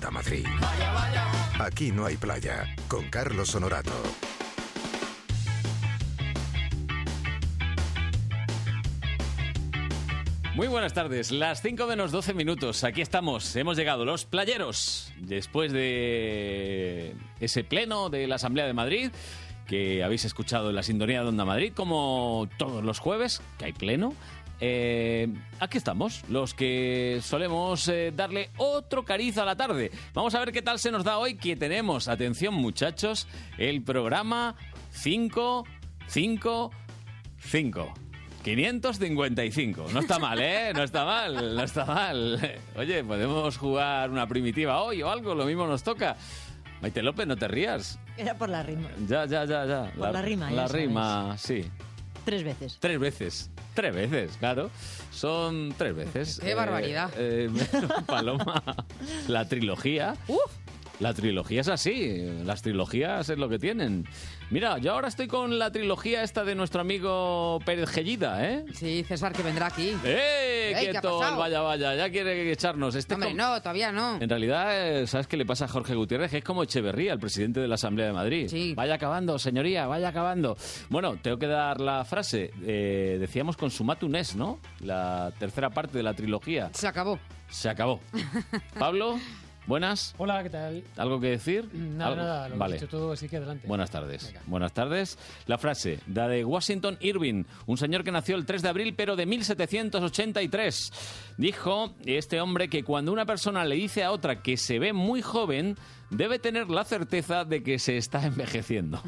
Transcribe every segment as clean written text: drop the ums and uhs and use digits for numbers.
Onda Madrid. Aquí no hay playa, con Carlos Honorato. Muy buenas tardes, las 5 menos 12 minutos, aquí estamos, hemos llegado los playeros, después de ese pleno de la Asamblea de Madrid, que habéis escuchado en la sintonía de Onda Madrid, como todos los jueves, que hay pleno. Aquí estamos, los que solemos darle otro cariz a la tarde. Vamos a ver qué tal se nos da hoy, que tenemos, atención muchachos, el programa 555. 555. No está mal, ¿eh? No está mal, no está mal. Oye, ¿podemos jugar una primitiva hoy o algo? Lo mismo nos toca. Maite López, no te rías. Era por la rima. Ya. Por la rima, La ya rima, sí. 3 veces. 3 veces. 3 veces, claro. Son 3 veces. ¡Qué barbaridad! Paloma, la trilogía. La trilogía es así, las trilogías es lo que tienen. Mira, yo ahora estoy con la trilogía esta de nuestro amigo Pérez Gellida, ¿eh? Sí, César, que vendrá aquí. ¡Quieto! Vaya, ya quiere echarnos. Hombre, no, todavía no. En realidad, ¿sabes qué le pasa a Jorge Gutiérrez? Que es como Echeverría, el presidente de la Asamblea de Madrid. Sí. Vaya acabando, señoría, vaya acabando. Bueno, tengo que dar la frase. Decíamos consumatum est, ¿no? La tercera parte de la trilogía. Se acabó. Se acabó. Pablo... Buenas. Hola, ¿qué tal? ¿Algo que decir? Nada, lo vale. he dicho todo, así que adelante. Buenas tardes. Venga. Buenas tardes. La frase, la de Washington Irving, un señor que nació el 3 de abril, pero de 1783. Dijo este hombre que cuando una persona le dice a otra que se ve muy joven, debe tener la certeza de que se está envejeciendo.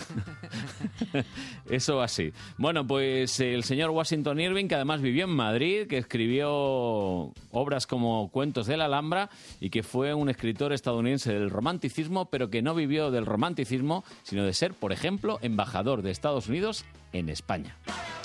Eso así. Bueno, pues el señor Washington Irving, que además vivió en Madrid, que escribió obras como Cuentos de la Alhambra y que fue un escritor estadounidense del romanticismo, pero que no vivió del romanticismo, sino de ser, por ejemplo, embajador de Estados Unidos en España.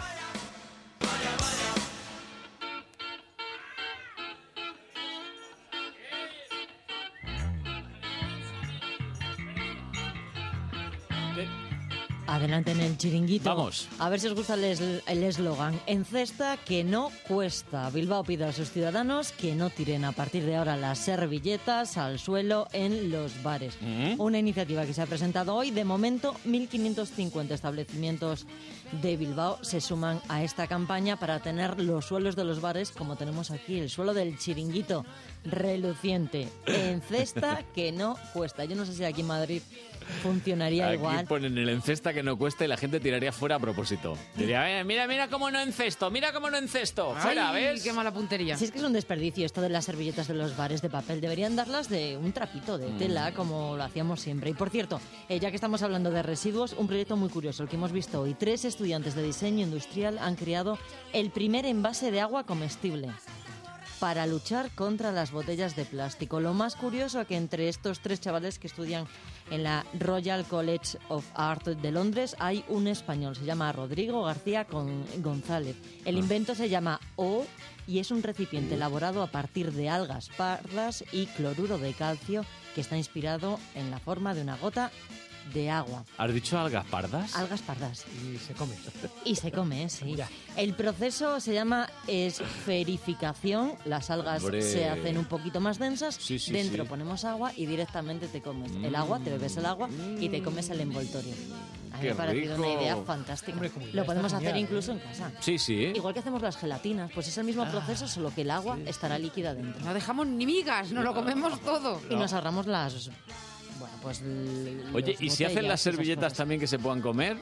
Adelante en el chiringuito. Vamos. A ver si os gusta el eslogan. Encesta que no cuesta. Bilbao pide a sus ciudadanos que no tiren a partir de ahora las servilletas al suelo en los bares. Una iniciativa que se ha presentado hoy. De momento, 1.550 establecimientos de Bilbao se suman a esta campaña para tener los suelos de los bares como tenemos aquí, el suelo del chiringuito, reluciente. Encesta que no cuesta. Yo no sé si aquí en Madrid funcionaría Aquí igual. Aquí ponen el encesta que no cuesta y la gente tiraría fuera a propósito. Diría, mira cómo no encesto, fuera, Ay, ¿ves? qué mala puntería. Si es que es un desperdicio esto de las servilletas de los bares de papel. Deberían darlas de un trapito de tela, como lo hacíamos siempre. Y por cierto, ya que estamos hablando de residuos, un proyecto muy curioso, el que hemos visto hoy. 3 estudiantes de diseño industrial han creado el primer envase de agua comestible para luchar contra las botellas de plástico. Lo más curioso es que entre estos 3 chavales que estudian en la Royal College of Art de Londres hay un español, se llama Rodrigo García González. El invento se llama O y es un recipiente elaborado a partir de algas pardas y cloruro de calcio que está inspirado en la forma de una gota de agua. ¿Has dicho algas pardas? Algas pardas. Y se come. Y se come, sí. Ya. El proceso se llama esferificación. Las algas Hombre. se hacen un poquito más densas. Sí, Dentro sí. ponemos agua y directamente te comes el agua, te bebes el agua y te comes el envoltorio. A mí Qué me ha parecido rico. una idea fantástica. Hombre, como idea Lo está podemos hacer genial, incluso en casa. Sí. Igual que hacemos las gelatinas, pues es el mismo proceso, solo que el agua estará líquida dentro. No dejamos ni migas, nos lo comemos todo. Y nos ahorramos las... Bueno, pues... Oye, ¿y si hacen las servilletas también que se puedan comer?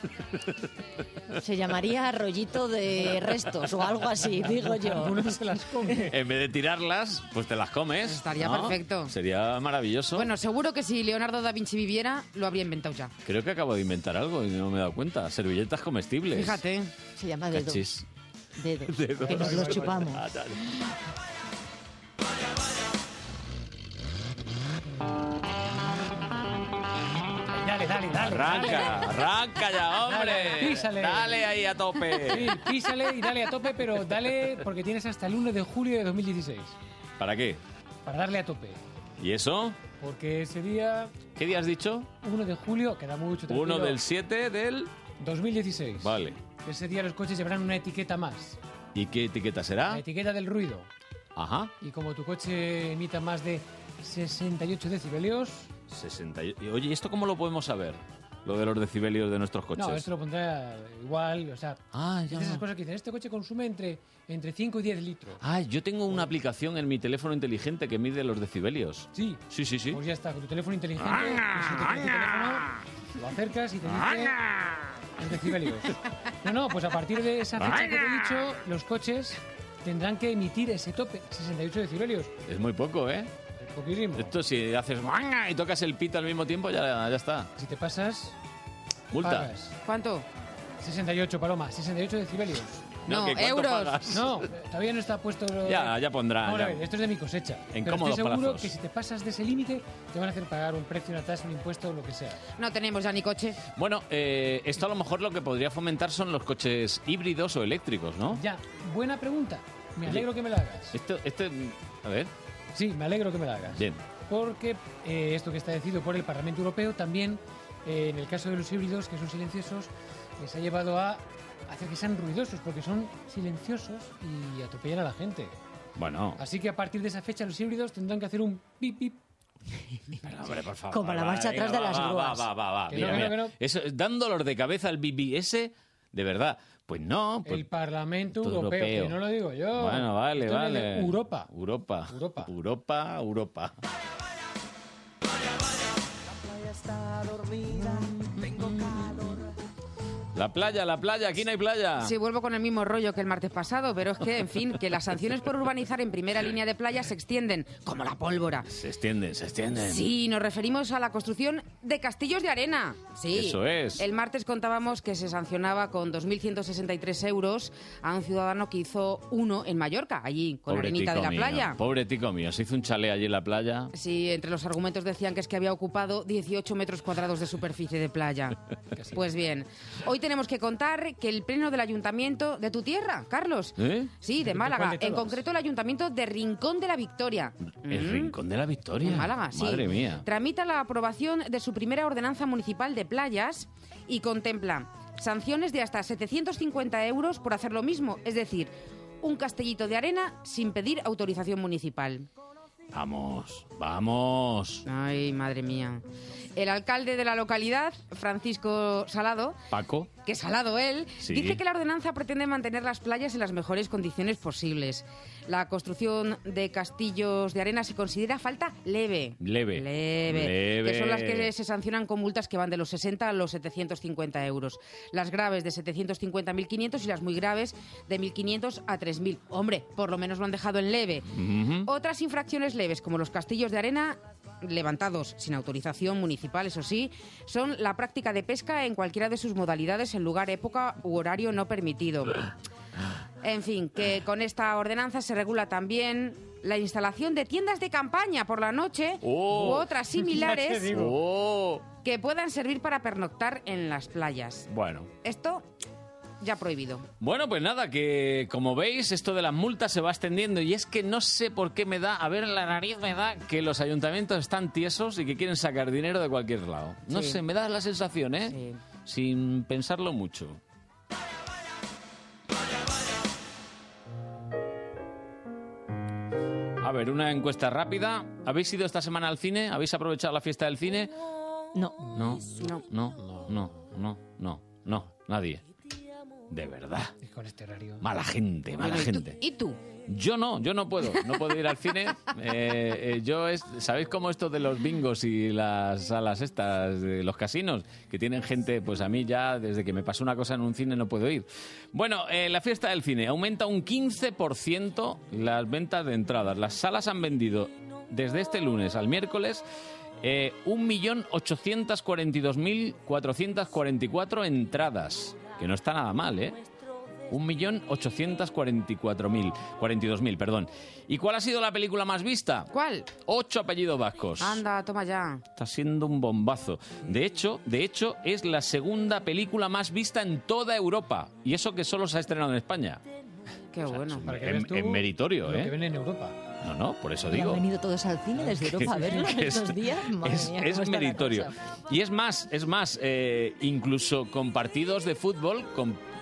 Se llamaría rollito de restos o algo así, digo yo. Uno se las come. En vez de tirarlas, pues te las comes. Estaría ¿no? perfecto. Sería maravilloso. Bueno, seguro que si Leonardo da Vinci viviera, lo habría inventado ya. Creo que acabo de inventar algo y no me he dado cuenta. Servilletas comestibles. Fíjate. Se llama dedo. Cachis. Dedos. Dedos. Que nos los chupamos. Ah, dale. Dale. Arranca ya, hombre. Dale, písale. Dale ahí a tope. Sí, písale y dale a tope, pero dale porque tienes hasta el 1 de julio de 2016 ¿Para qué? para darle a tope. ¿Y eso? Porque ese día, ¿Qué día has dicho? 1 de julio, queda mucho tranquilo. 1 del 7 del... 2016. Vale. Ese día los coches llevarán una etiqueta más. ¿Y qué etiqueta La será? etiqueta del ruido. Ajá. Y como tu coche emita más de 68 decibelios. 60. Oye, ¿y esto cómo lo podemos saber? Lo de los decibelios de nuestros coches. No, esto lo pondrá igual, o sea... Ya. Esas cosas que dicen, este coche consume entre 5 y 10 litros. Yo tengo una aplicación en mi teléfono inteligente que mide los decibelios. Sí. Sí. Pues ya está, con tu teléfono inteligente, pues si te coge tu teléfono, lo acercas y te dice en decibelios. No, pues a partir de esa fecha que te he dicho, los coches tendrán que emitir ese tope, 68 decibelios. Es muy poco, ¿eh? Poquísimo. Esto si haces y tocas el pito al mismo tiempo, ya está. Si te pasas, Multa. pagas. ¿Cuánto? 68, Paloma, 68 decibelios. No, ¿que cuánto euros. pagas? No, todavía no está puesto... Ya pondrá. Vamos a ya. ver, esto es de mi cosecha. En pero cómodos estoy seguro plazos. que si te pasas de ese límite, te van a hacer pagar un precio, una tasa, un impuesto o lo que sea. No tenemos ya ni coche. Bueno, esto a lo mejor lo que podría fomentar son los coches híbridos o eléctricos, ¿no? Ya, buena pregunta. Me alegro que me la hagas. Esto, a ver, Sí, me alegro que me la hagas. bien. Porque esto que está decidido por el Parlamento Europeo también, en el caso de los híbridos, que son silenciosos, les ha llevado a hacer que sean ruidosos, porque son silenciosos y atropellan a la gente. Bueno, Así que a partir de esa fecha los híbridos tendrán que hacer un pip pip. pero, hombre, por favor. Como la marcha atrás de las grúas. Va. Que Mira, no, que no, mira. que no. Eso, dan dolor de cabeza al BBS, de verdad. Pues no. Pues, El Parlamento todo Europeo, europeo. que no lo digo yo. bueno, vale, Esto es de vale. Europa. Europa. La playa, aquí no hay playa. Sí, vuelvo con el mismo rollo que el martes pasado, pero es que, en fin, que las sanciones por urbanizar en primera línea de playa se extienden, como la pólvora. Se extienden. Sí, nos referimos a la construcción de castillos de arena. Sí. Eso es. El martes contábamos que se sancionaba con 2.163 euros a un ciudadano que hizo uno en Mallorca, allí, con la arenita de la playa. Pobre tico mío, se hizo un chalet allí en la playa. Sí, entre los argumentos decían que es que había ocupado 18 metros cuadrados de superficie de playa. Pues bien, hoy tenemos que contar que el pleno del ayuntamiento de tu tierra, Carlos. ¿Eh? Sí, de ¿Pero Málaga. cuál de En todos? concreto el ayuntamiento de Rincón de la Victoria. El Rincón de la Victoria. En Málaga, sí. Madre mía. Tramita la aprobación de su primera ordenanza municipal de playas y contempla sanciones de hasta 750 euros por hacer lo mismo, es decir, un castellito de arena sin pedir autorización municipal. Vamos. Ay, madre mía. El alcalde de la localidad, Francisco Salado, Paco. que salado él, Sí. dice que la ordenanza pretende mantener las playas en las mejores condiciones posibles. La construcción de castillos de arena se considera falta leve. Leve. Que son las que se sancionan con multas que van de los 60 a los 750 euros. Las graves de 750 a 1.500 y las muy graves de 1.500 a 3.000. Hombre, por lo menos lo han dejado en leve. Ujú. Otras infracciones leves, como los castillos de arena levantados sin autorización municipal, eso sí, son la práctica de pesca en cualquiera de sus modalidades en lugar, época u horario no permitido. En fin, que con esta ordenanza se regula también la instalación de tiendas de campaña por la noche Oh. u otras similares Ya te digo. Oh. que puedan servir para pernoctar en las playas. Bueno. Esto ya prohibido. Bueno, pues nada, que como veis, esto de las multas se va extendiendo y es que no sé por qué me da, a ver, la nariz me da que los ayuntamientos están tiesos y que quieren sacar dinero de cualquier lado. No Sí. sé, me da la sensación, ¿eh? Sí. Sin pensarlo mucho. A ver, una encuesta rápida. ¿Habéis ido esta semana al cine? ¿Habéis aprovechado la fiesta del cine? No. No, nadie. De verdad. Y con este horario. Mala gente, mala Bueno, gente. ¿Y tú? Yo no puedo ir al cine. ¿Sabéis cómo esto de los bingos y las salas estas, de los casinos? Que tienen gente, pues a mí ya, desde que me pasó una cosa en un cine no puedo ir. Bueno, la fiesta del cine aumenta un 15% las ventas de entradas. Las salas han vendido desde este lunes al miércoles 1.842.444 entradas. Que no está nada mal, ¿eh? 1.842.000, perdón. ¿Y cuál ha sido la película más vista? ¿Cuál? 8 apellidos vascos. Anda, toma ya. Está siendo un bombazo. De hecho, es la segunda película más vista en toda Europa. Y eso que solo se ha estrenado en España. Qué bueno. Para que En- veas tú en meritorio, lo ¿eh? que ven en Europa. No, por eso ¿Y digo. han venido todos al cine desde Europa a verlo que es- estos días? Madre es mía, cómo está la meritorio. cosa. Y es más, incluso con partidos de fútbol, con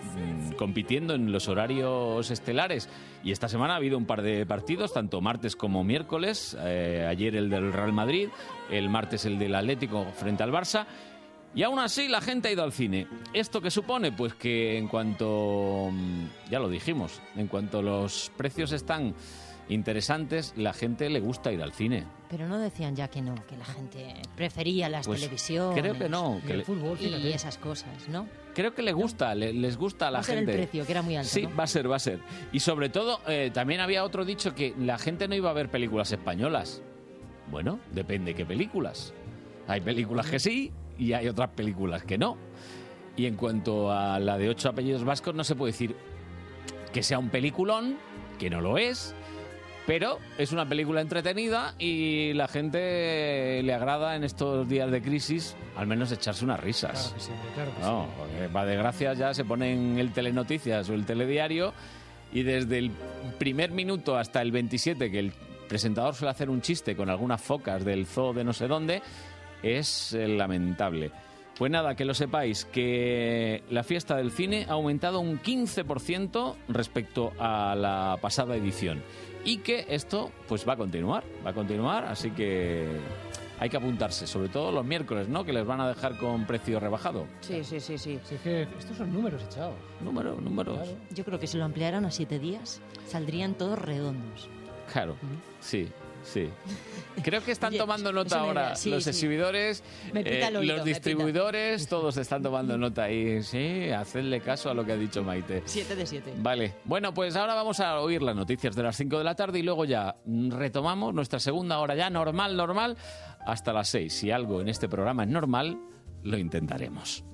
compitiendo en los horarios estelares. Y esta semana ha habido un par de partidos, tanto martes como miércoles. Ayer el del Real Madrid, el martes el del Atlético frente al Barça. Y aún así la gente ha ido al cine. ¿Esto qué supone? Pues que en cuanto, ya lo dijimos, en cuanto los precios están interesantes, la gente le gusta ir al cine. Pero no decían ya que no, que la gente prefería las televisiones. Creo que no. Y el fútbol, Y fíjate. esas cosas, ¿no? Creo que les gusta, les gusta a la Va a ser gente. el precio, que era muy alto, Sí, ¿no? va a ser. Y sobre todo, también había otro dicho que la gente no iba a ver películas españolas. Bueno, depende qué películas. Hay películas que sí y hay otras películas que no. Y en cuanto a la de 8 apellidos vascos, no se puede decir que sea un peliculón, que no lo es, pero es una película entretenida y la gente le agrada en estos días de crisis al menos echarse unas risas. Claro que sí, hombre, claro que No, sí. porque para desgracia ya se ponen el Telenoticias o el Telediario y desde el primer minuto hasta el 27, que el presentador suele hacer un chiste con algunas focas del zoo de no sé dónde, es lamentable. Pues nada, que lo sepáis, que la fiesta del cine ha aumentado un 15% respecto a la pasada edición y que esto pues va a continuar, así que hay que apuntarse, sobre todo los miércoles, ¿no? Que les van a dejar con precio rebajado. Sí. Si es que estos son números echados. Números. Claro. Yo creo que si lo ampliaran a 7 días, saldrían todos redondos. Claro, sí. Creo que están Oye, tomando es nota una ahora idea, sí, los sí. exhibidores, Me pica el oído, los me distribuidores, todos están tomando nota ahí. Sí, hacedle caso a lo que ha dicho Maite. 7 de 7. Vale, bueno, pues ahora vamos a oír las noticias de las 5 de la tarde y luego ya retomamos nuestra segunda hora ya normal, hasta las 6. Si algo en este programa es normal, lo intentaremos.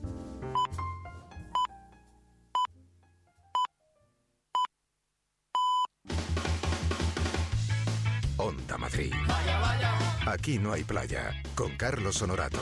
Onda Madrid. Aquí no hay playa. Con Carlos Honorato.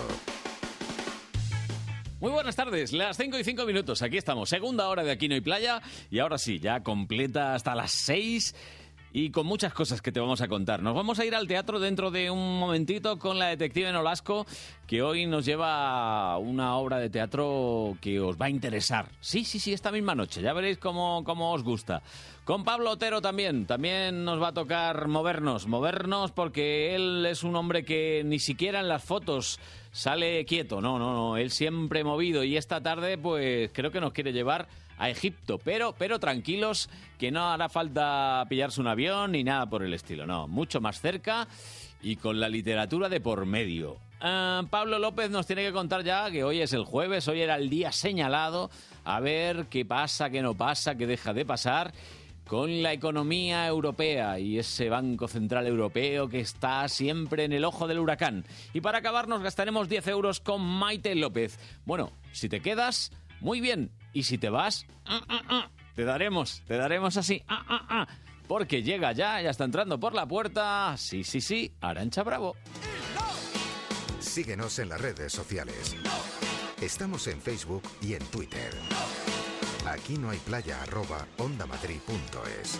Muy buenas tardes, las 5 y 5 minutos, aquí estamos, segunda hora de Aquí no hay playa y ahora sí, ya completa hasta las 6 y con muchas cosas que te vamos a contar. Nos vamos a ir al teatro dentro de un momentito con la detective Nolasco, que hoy nos lleva a una obra de teatro que os va a interesar. Sí, esta misma noche, ya veréis cómo os gusta. Con Pablo Otero también nos va a tocar movernos porque él es un hombre que ni siquiera en las fotos sale quieto, no, él siempre movido y esta tarde pues creo que nos quiere llevar a Egipto, pero tranquilos que no hará falta pillarse un avión ni nada por el estilo, no, mucho más cerca y con la literatura de por medio. Pablo López nos tiene que contar ya que hoy es el jueves, hoy era el día señalado, a ver qué pasa, qué no pasa, qué deja de pasar con la economía europea y ese Banco Central Europeo que está siempre en el ojo del huracán. Y para acabar nos gastaremos 10 euros con Maite López. Bueno, si te quedas, muy bien. Y si te vas, te daremos así, porque llega ya está entrando por la puerta, sí, Arantxa Bravo. Síguenos en las redes sociales. Estamos en Facebook y en Twitter. Aquí no hay playa @ondamadrid.es.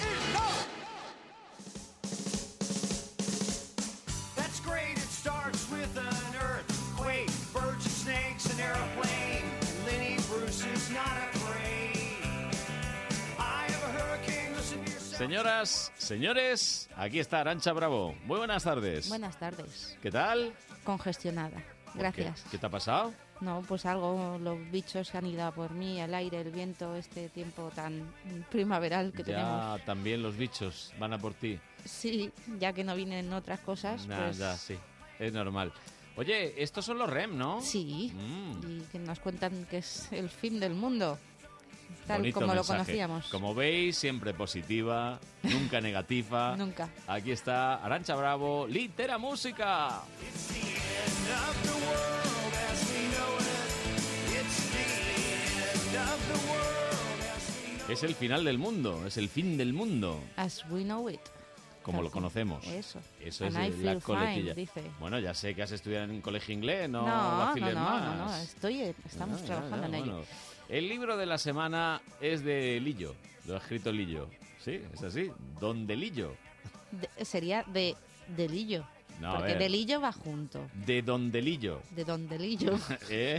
That's great, it starts with an earthquake, birds and snakes, an airplane. Lenny Bruce is not afraid. I have a hurricane, listen to yourself. Señoras, señores, aquí está Arantxa Bravo. Muy buenas tardes. Buenas tardes. ¿Qué tal? Congestionada. Gracias. ¿Qué te ha pasado? No, pues algo, los bichos se han ido a por mí, el aire, el viento, este tiempo tan primaveral que tenemos. Ya también los bichos van a por ti. Sí, ya que no vienen otras cosas, Nah, pues ya, sí, es normal. Oye, estos son los REM, ¿no? sí. Mm. Y que nos cuentan que es el fin del mundo, tal Bonito como mensaje. lo conocíamos. Como veis, siempre positiva, nunca negativa. Nunca. Aquí está Arantxa Bravo, Litera Música. It's the end of the world as we know it. It's the end of the world as we know it. Es el final del mundo, es el fin del mundo, As we know it. como lo conocemos. Eso. Eso And es I la feel coletilla. fine, dice. Bueno, ya sé que has estudiado en colegio inglés, no No, vaciles más. no, estamos trabajando en ello. Bueno. El libro de la semana es de Lillo, lo ha escrito Lillo. Sí, es así, Don Delillo. Sería de Delillo. No, a porque ver. Delillo va junto. De Don Delillo. De Don Delillo. ¿Eh?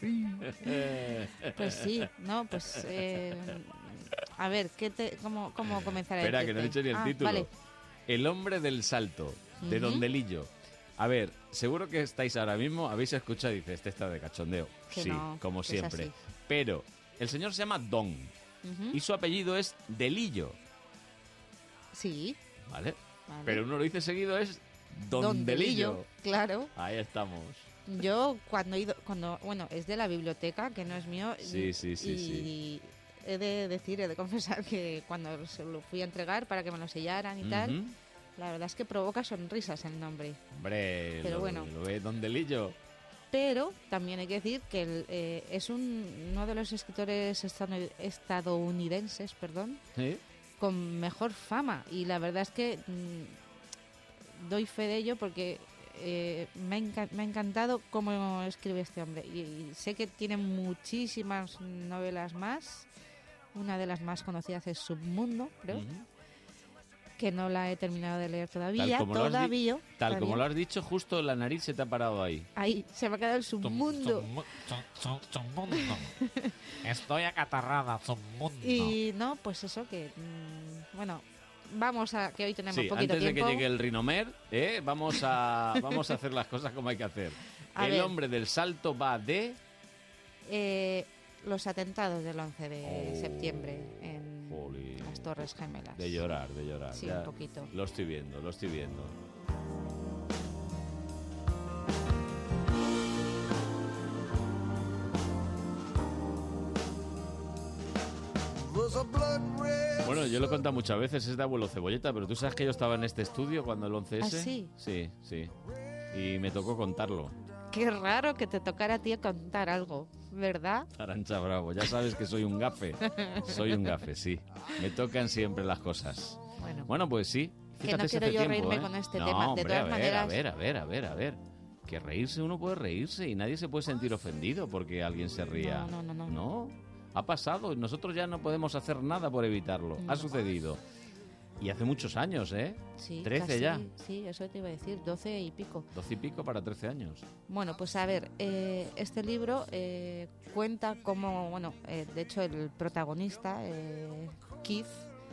Pues sí, ¿no? Pues... a ver, ¿cómo comenzar el Espera, que no he dicho ni el título. Vale. El hombre del salto, de Don Delillo. A ver, seguro que estáis ahora mismo, habéis escuchado y dices, este está de cachondeo. Que Sí, no, como que es siempre. así. Pero el señor se llama Don y su apellido es Delillo, Sí, ¿vale? vale. Pero uno lo dice seguido es Don Delillo. Claro. Ahí estamos. Yo bueno, es de la biblioteca, que no es mío. Sí, sí, sí, y sí. he de confesar que cuando se lo fui a entregar para que me lo sellaran y tal, Ujú. la verdad es que provoca sonrisas el nombre. Hombre, Pero bueno. lo ve Don Delillo. Pero también hay que decir que es uno de los escritores estadounidenses, ¿Sí? con mejor fama. Y la verdad es que doy fe de ello porque me ha encantado cómo escribe este hombre. Y sé que tiene muchísimas novelas más. Una de las más conocidas es Submundo, creo. Ujú. Que no la he terminado de leer todavía. Tal como lo has Todavía. Tal como lo has dicho, justo la nariz se te ha parado ahí. Ahí, se me ha quedado el Submundo. Submundo. Estoy acatarrada, submundo. Y no, pues eso que... bueno, vamos a... que hoy tenemos Sí, poquito antes de tiempo. que llegue el Rinomer, vamos a hacer las cosas como hay que hacer. A El ver. hombre del salto va de... Los atentados del 11 de Oh, septiembre en jolín. las Torres Gemelas. De llorar, de llorar. Sí, Ya un poquito. Lo estoy viendo, lo estoy viendo. Bueno, yo lo he contado muchas veces, es de Abuelo Cebolleta, pero tú sabes que yo estaba en este estudio cuando el 11S. ¿Ah, sí? Sí, sí. Y me tocó contarlo. Qué raro que te tocara a ti contar algo, ¿verdad? Arancha Bravo, ya sabes que soy un gafe. Soy un gafe, sí. Me tocan siempre las cosas. Bueno, Pues sí. Que Fíjate no si quiero hace yo tiempo, reírme ¿eh? con este No, tema. De hombre, todas maneras... a ver. Que reírse uno puede reírse y nadie se puede sentir ofendido porque alguien se ría. No. No, ha pasado y nosotros ya no podemos hacer nada por evitarlo. Ha No. sucedido. Y hace muchos años, ¿eh? Sí, 13 casi, ya. Sí, eso te iba a decir, 12 y pico. 12 y pico para 13 años. Bueno, pues a ver, este libro cuenta cómo, bueno, de hecho el protagonista, Keith,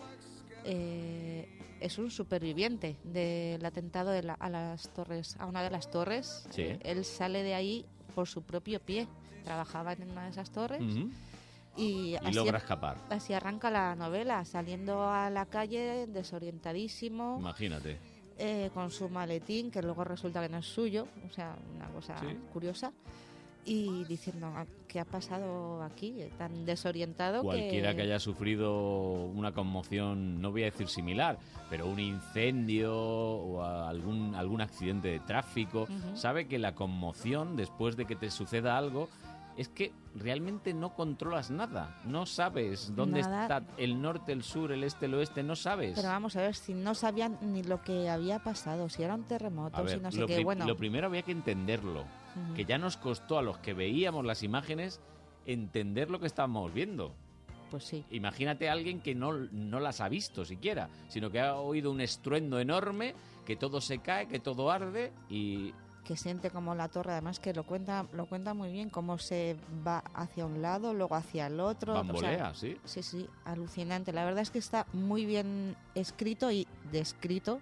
es un superviviente del atentado a las torres, a una de las torres. Sí. Él sale de ahí por su propio pie. Trabajaba en una de esas torres Ujú. y Y logra escapar. así arranca la novela, saliendo a la calle desorientadísimo. Imagínate. Con su maletín, que luego resulta que no es suyo, o sea, una cosa Sí. curiosa, y diciendo, ¿qué ha pasado aquí? Tan desorientado Cualquiera que haya sufrido una conmoción, no voy a decir similar, pero un incendio o algún accidente de tráfico, Ujú. sabe que la conmoción, después de que te suceda algo, es que realmente no controlas nada. No sabes dónde Nada. está el norte, el sur, el este, el oeste, no sabes. Pero vamos a ver, si no sabían ni lo que había pasado, si era un terremoto, A ver, si no sé lo, qué, bueno. lo primero había que entenderlo, Ujú. que ya nos costó a los que veíamos las imágenes entender lo que estábamos viendo. Pues sí. Imagínate a alguien que no las ha visto siquiera, sino que ha oído un estruendo enorme, que todo se cae, que todo arde y... Que siente como la torre, además que lo cuenta muy bien, cómo se va hacia un lado, luego hacia el otro. Bambolea, sí. Sí, alucinante. La verdad es que está muy bien escrito y descrito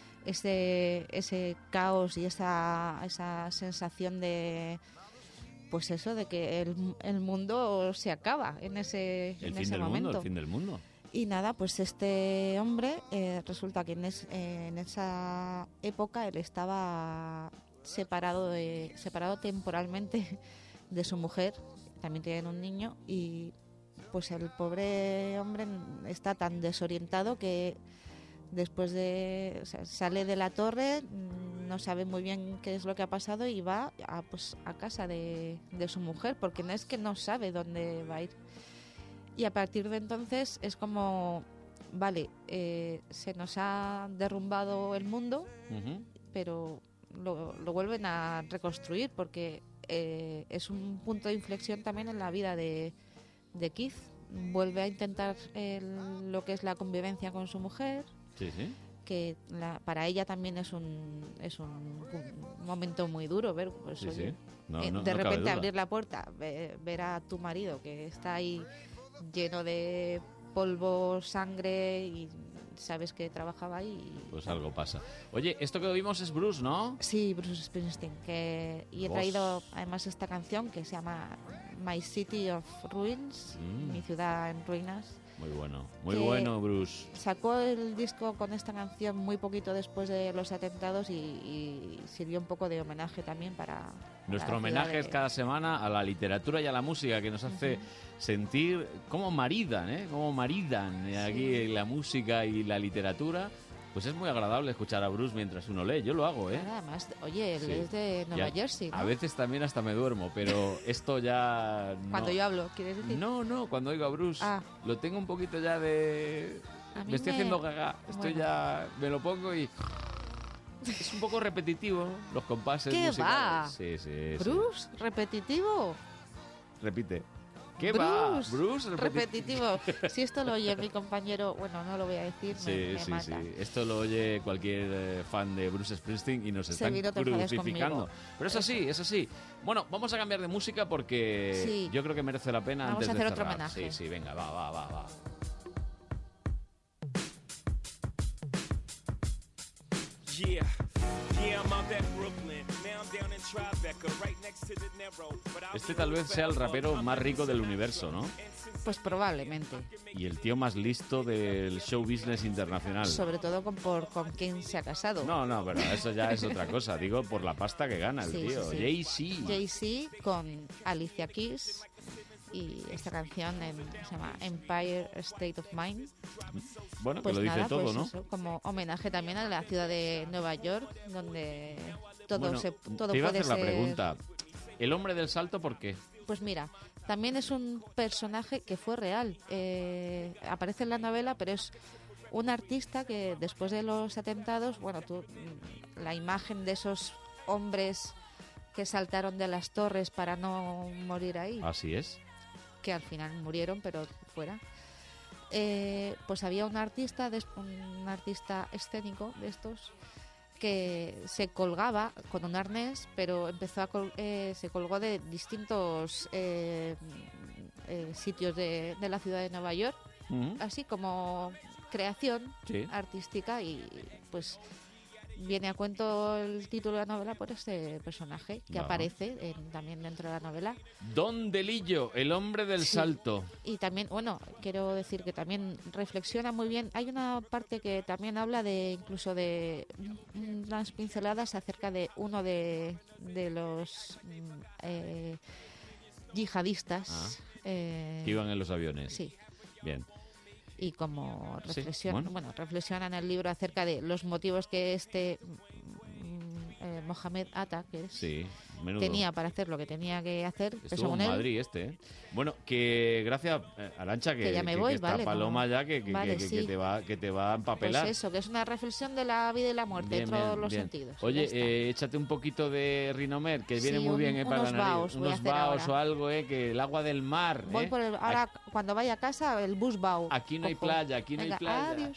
ese caos y esa sensación de, pues eso, de que el mundo se acaba en ese El en fin ese del momento. mundo, el fin del mundo. Y nada, pues este hombre resulta que en esa época él estaba separado temporalmente de su mujer, también tienen un niño, y pues el pobre hombre está tan desorientado que después o sea, sale de la torre, no sabe muy bien qué es lo que ha pasado y va a casa de su mujer, porque no es que no sabe dónde va a ir. Y a partir de entonces es como, vale, se nos ha derrumbado el mundo, Ujú. pero lo vuelven a reconstruir porque es un punto de inflexión también en la vida de Keith. Vuelve a intentar lo que es la convivencia con su mujer, Sí, sí. que para ella también es un momento muy duro ver, pues, Sí, oye, sí. No de cabe repente duda. abrir la puerta, ver a tu marido que está ahí lleno de polvo, sangre, y sabes que trabajaba ahí. Pues algo pasa. Oye, esto que oímos es Bruce, ¿no? Sí, Bruce Springsteen. Y he Vos. traído además esta canción que se llama My City of Ruins, mi ciudad en ruinas. Muy bueno. Muy Que bueno, Bruce. Sacó el disco con esta canción muy poquito después de los atentados y sirvió un poco de homenaje también para... Nuestro la ciudad homenaje es cada semana a la literatura y a la música, que nos hace sentir cómo maridan, ¿eh? Cómo maridan aquí la música y la literatura. Pues es muy agradable escuchar a Bruce mientras uno lee. Yo lo hago, ¿eh? Nada más, oye, él Sí. es de Nueva Ya, Jersey, ¿no? A veces también hasta me duermo, pero esto ya... no. Cuando yo hablo, ¿quieres decir? No, cuando oigo a Bruce. Ah. Lo tengo un poquito ya de... A mí Me estoy me- haciendo gaga. Estoy Bueno. ya... Me lo pongo y... Es un poco repetitivo, los compases ¿Qué musicales. va? Sí, sí, sí. Bruce, repetitivo. Repite. ¿Qué va? Bruce, Bruce, repetitivo. Si esto lo oye mi compañero, bueno, no lo voy a decir, me Sí. mata. Esto lo oye cualquier fan de Bruce Springsteen y nos están Severo, te enfades crucificando. conmigo. Pero es así, es así. Bueno, vamos a cambiar de música porque Sí. yo creo que merece la pena Vamos antes a de hacer otro cerrar. homenaje. Sí, venga, va. Yeah, I'm out at Brooklyn. Now I'm down in Tribeca, right next to the Narrow. But I'll Este be tal vez sea el back rapero up. más rico del universo, ¿no? Pues probablemente. Y el tío más listo del show business internacional. Sobre todo con quien se ha casado. No, pero eso ya es otra cosa. Digo, por la pasta que gana el Sí, tío. sí, Jay-Z. Jay-Z con Alicia Keys y esta canción se llama Empire State of Mind. Bueno, Pues que lo dice nada, todo, pues ¿no? eso, como homenaje también a la ciudad de Nueva York, donde todo Bueno, todo te iba a puede hacer la ser... pregunta. ¿El hombre del salto por qué? Pues mira, también es un personaje que fue real. Aparece en la novela, pero es un artista que después de los atentados, bueno, la imagen de esos hombres que saltaron de las torres para no morir ahí, Así es. que al final murieron, pero fuera. Pues había un artista escénico de estos que se colgaba con un arnés, pero se colgó de distintos sitios de la ciudad de Nueva York, así como creación Sí. artística, y pues viene a cuento el título de la novela por este personaje que Va. aparece también dentro de la novela. Don Delillo, el hombre del Sí. salto. Y también, bueno, quiero decir que también reflexiona muy bien. Hay una parte que también habla de incluso de unas pinceladas acerca de uno de los yihadistas. Que iban en los aviones. Sí. Bien. Y como Sí, reflexiona, bueno. reflexiona en el libro acerca de los motivos que Mohamed Atta, que es, Sí, menudo. tenía para hacer lo que tenía que hacer, que Estuvo según en él, Madrid este, ¿eh? Bueno, que gracias, Arancha, que ya me voy, está vale, Paloma no. ya, que Vale, sí. te va a pues empapelar. eso, que es una reflexión de la vida y la muerte Bien, en todos bien, los bien. sentidos. Oye, Ya está. échate un poquito de Rinomer, que viene Sí, muy bien para la unos nariz. baos voy a Unos hacer baos ahora. o algo, que el agua del mar. Voy por ahora, cuando vaya a casa, el bus bau. Aquí no hay Cojo. playa, aquí no hay Venga, playa. Adiós.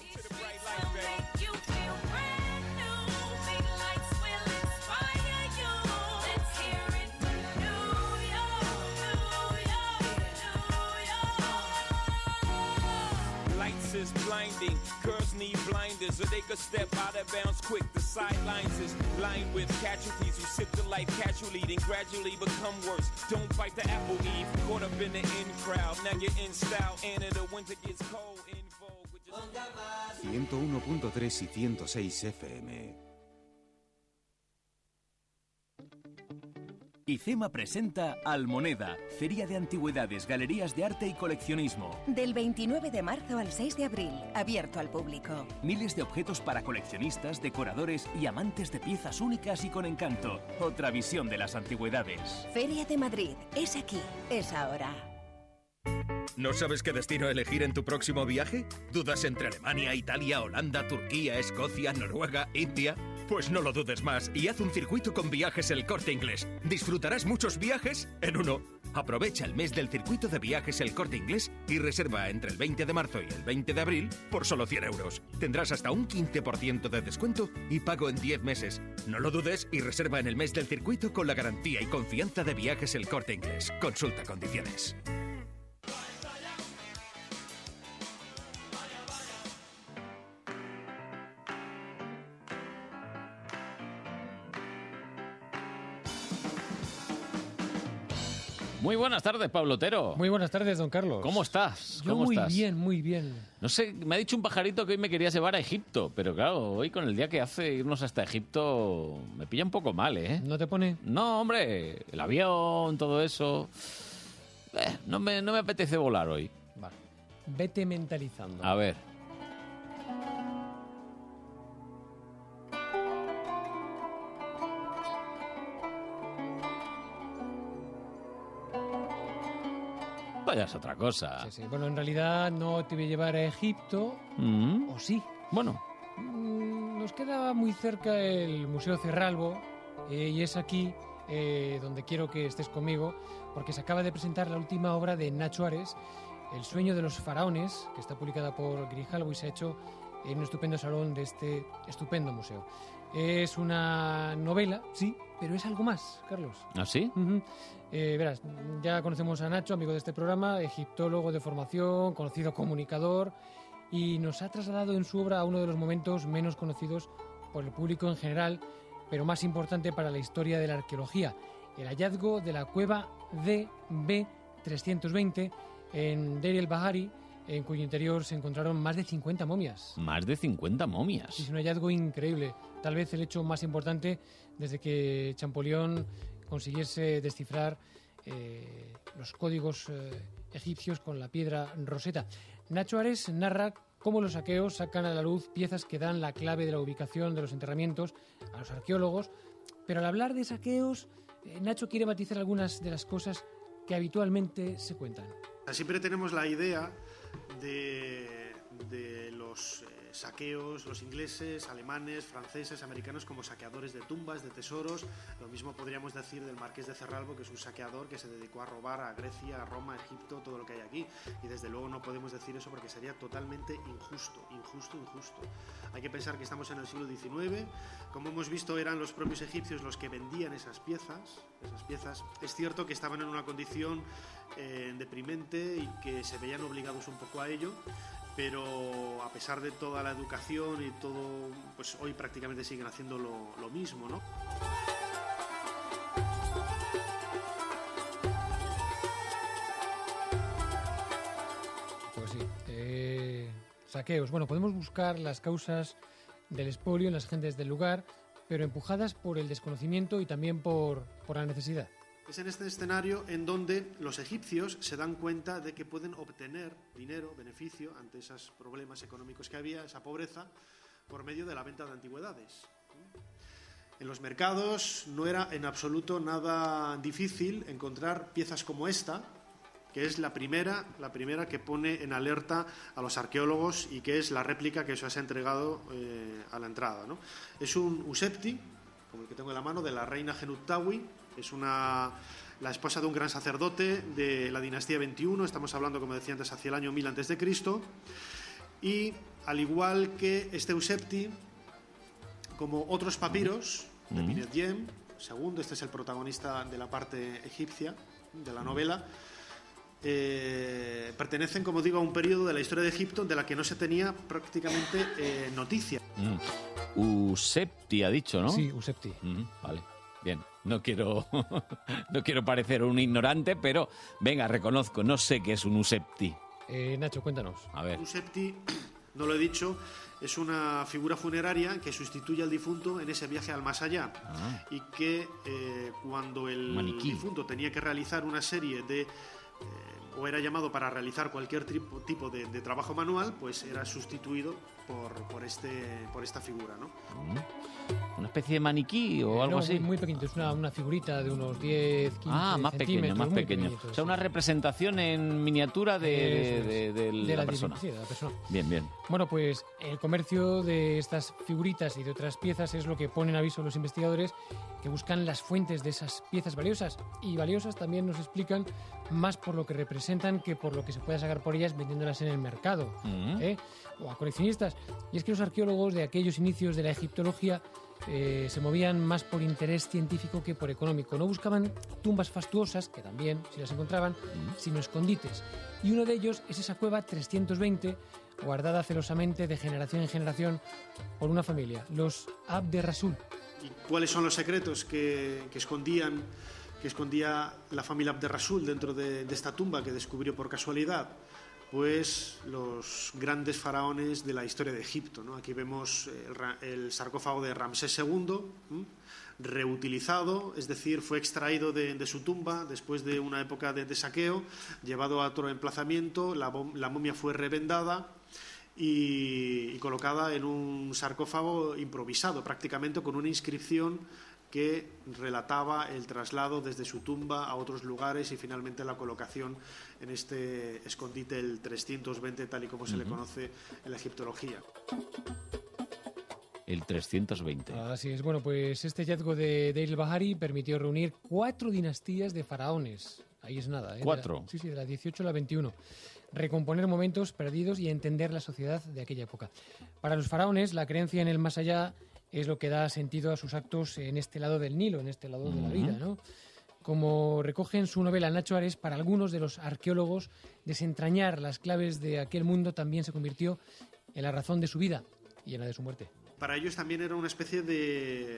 Lights is blinding, girls need blinders, or they could step out of bounds quick. The sidelines is lined with casualties who sip the life casually, then gradually become worse. Don't bite the apple, Eve. Caught up in the in crowd, now you're in style, and in the winter gets cold. In vogue with just... 101.3 y 106 FM. IFEMA presenta Almoneda, Feria de Antigüedades, Galerías de Arte y Coleccionismo. Del 29 de marzo al 6 de abril, abierto al público. Miles de objetos para coleccionistas, decoradores y amantes de piezas únicas y con encanto. Otra visión de las antigüedades. Feria de Madrid, es aquí, es ahora. ¿No sabes qué destino elegir en tu próximo viaje? ¿Dudas entre Alemania, Italia, Holanda, Turquía, Escocia, Noruega, India? Pues no lo dudes más y haz un circuito con Viajes El Corte Inglés. Disfrutarás muchos viajes en uno. Aprovecha el mes del circuito de viajes El Corte Inglés y reserva entre el 20 de marzo y el 20 de abril por solo 100 euros. Tendrás hasta un 15% de descuento y pago en 10 meses. No lo dudes y reserva en el mes del circuito con la garantía y confianza de viajes El Corte Inglés. Consulta condiciones. Muy buenas tardes, Pablo Otero. Muy buenas tardes, don Carlos. ¿Cómo estás? Yo ¿Cómo muy estás? bien, muy bien. No sé, me ha dicho un pajarito que hoy me quería llevar a Egipto, pero claro, hoy con el día que hace irnos hasta Egipto me pilla un poco mal, ¿eh? ¿No te pone? No, hombre, el avión, todo eso... no me apetece volar hoy. Vale. Vete mentalizando. A ver. Vaya es otra cosa. Sí, sí. Bueno, en realidad no te voy a llevar a Egipto, ¿o sí? Bueno. Nos queda muy cerca el Museo Cerralbo y es aquí donde quiero que estés conmigo porque se acaba de presentar la última obra de Nacho Ares, El sueño de los faraones, que está publicada por Grijalbo y se ha hecho en un estupendo salón de este estupendo museo. Es una novela, sí, pero es algo más, Carlos. ¿Ah, sí? Verás, ya conocemos a Nacho, amigo de este programa, egiptólogo de formación, conocido comunicador, y nos ha trasladado en su obra a uno de los momentos menos conocidos por el público en general, pero más importante para la historia de la arqueología, el hallazgo de la cueva DB320 en Deir el-Bahari, en cuyo interior se encontraron más de 50 momias. ¿Más de 50 momias? Es un hallazgo increíble. Tal vez el hecho más importante desde que Champollion consiguiese descifrar los códigos egipcios con la piedra Rosetta. Nacho Ares narra cómo los aqueos sacan a la luz piezas que dan la clave de la ubicación de los enterramientos a los arqueólogos, pero al hablar de saqueos, Nacho quiere matizar algunas de las cosas que habitualmente se cuentan. Siempre tenemos la idea de los saqueos, los ingleses, alemanes, franceses, americanos como saqueadores de tumbas, de tesoros. Lo mismo podríamos decir del Marqués de Cerralbo, que es un saqueador que se dedicó a robar a Grecia, a Roma, a Egipto, todo lo que hay aquí. Y desde luego no podemos decir eso porque sería totalmente injusto. Hay que pensar que estamos en el siglo XIX. Como hemos visto, eran los propios egipcios los que vendían esas piezas. Es cierto que estaban en una condición deprimente y que se veían obligados un poco a ello, pero a pesar de toda la educación y todo, pues hoy prácticamente siguen haciendo lo mismo, ¿no? Pues sí, saqueos. Bueno, podemos buscar las causas del expolio en las gentes del lugar, pero empujadas por el desconocimiento y también por la necesidad. Es en este escenario en donde los egipcios se dan cuenta de que pueden obtener dinero, beneficio, ante esos problemas económicos que había, esa pobreza, por medio de la venta de antigüedades. En los mercados no era en absoluto nada difícil encontrar piezas como esta, que es la primera que pone en alerta a los arqueólogos y que es la réplica que se os ha entregado a la entrada, ¿no? Es un usepti, como el que tengo en la mano, de la reina Genuttawi. Es la esposa de un gran sacerdote de la dinastía 21, estamos hablando, como decía antes, hacia el año 1000 a.C. Y al igual que este usepti, como otros papiros de Pinet Diem, segundo, este es el protagonista de la parte egipcia de la novela, pertenecen, como digo, a un periodo de la historia de Egipto de la que no se tenía prácticamente noticia. Usepti ha dicho, ¿no? Sí, usepti. Vale. Bien, no quiero parecer un ignorante, pero venga, reconozco, no sé qué es un usepti. Nacho, cuéntanos. A ver. Usepti, no lo he dicho, es una figura funeraria que sustituye al difunto en ese viaje al más allá. Y que cuando el difunto tenía que realizar una serie de... o era llamado para realizar cualquier tipo de trabajo manual, pues era sustituido por esta figura, ¿no? Una especie de maniquí o algo no, así. Muy pequeñito, es una figurita de unos 10, 15 más pequeño, más muy pequeño. pequeñito, O sea, una representación en miniatura de la persona. Sí, de la persona. Bien, bien. Bueno, pues el comercio de estas figuritas y de otras piezas es lo que ponen a aviso los investigadores, que buscan las fuentes de esas piezas valiosas. Y valiosas también nos explican más por lo que representan que por lo que se pueda sacar por ellas vendiéndolas en el mercado, o a coleccionistas. Y es que los arqueólogos de aquellos inicios de la egiptología se movían más por interés científico que por económico. No buscaban tumbas fastuosas, que también, si las encontraban, sino escondites. Y uno de ellos es esa cueva 320, guardada celosamente de generación en generación por una familia, los Abd Rasul. ¿Y cuáles son los secretos que escondía la familia Abd Rasul dentro de esta tumba que descubrió por casualidad? Pues los grandes faraones de la historia de Egipto, ¿no? Aquí vemos el sarcófago de Ramsés II, reutilizado, es decir, fue extraído de su tumba después de una época de saqueo, llevado a otro emplazamiento, la momia fue revendada y colocada en un sarcófago improvisado, prácticamente con una inscripción que relataba el traslado desde su tumba a otros lugares y finalmente la colocación en este escondite, el 320, tal y como se le conoce en la egiptología. El 320. Así es. Bueno, pues este hallazgo de Deir el-Bahari permitió reunir 4 dinastías de faraones. Ahí es nada, ¿eh? 4. Sí, de la 18 a la 21. Recomponer momentos perdidos y entender la sociedad de aquella época. Para los faraones, la creencia en el más allá es lo que da sentido a sus actos en este lado del Nilo, en este lado de la vida, ¿no? Como recoge en su novela Nacho Ares, para algunos de los arqueólogos, desentrañar las claves de aquel mundo también se convirtió en la razón de su vida y en la de su muerte. Para ellos también era una especie de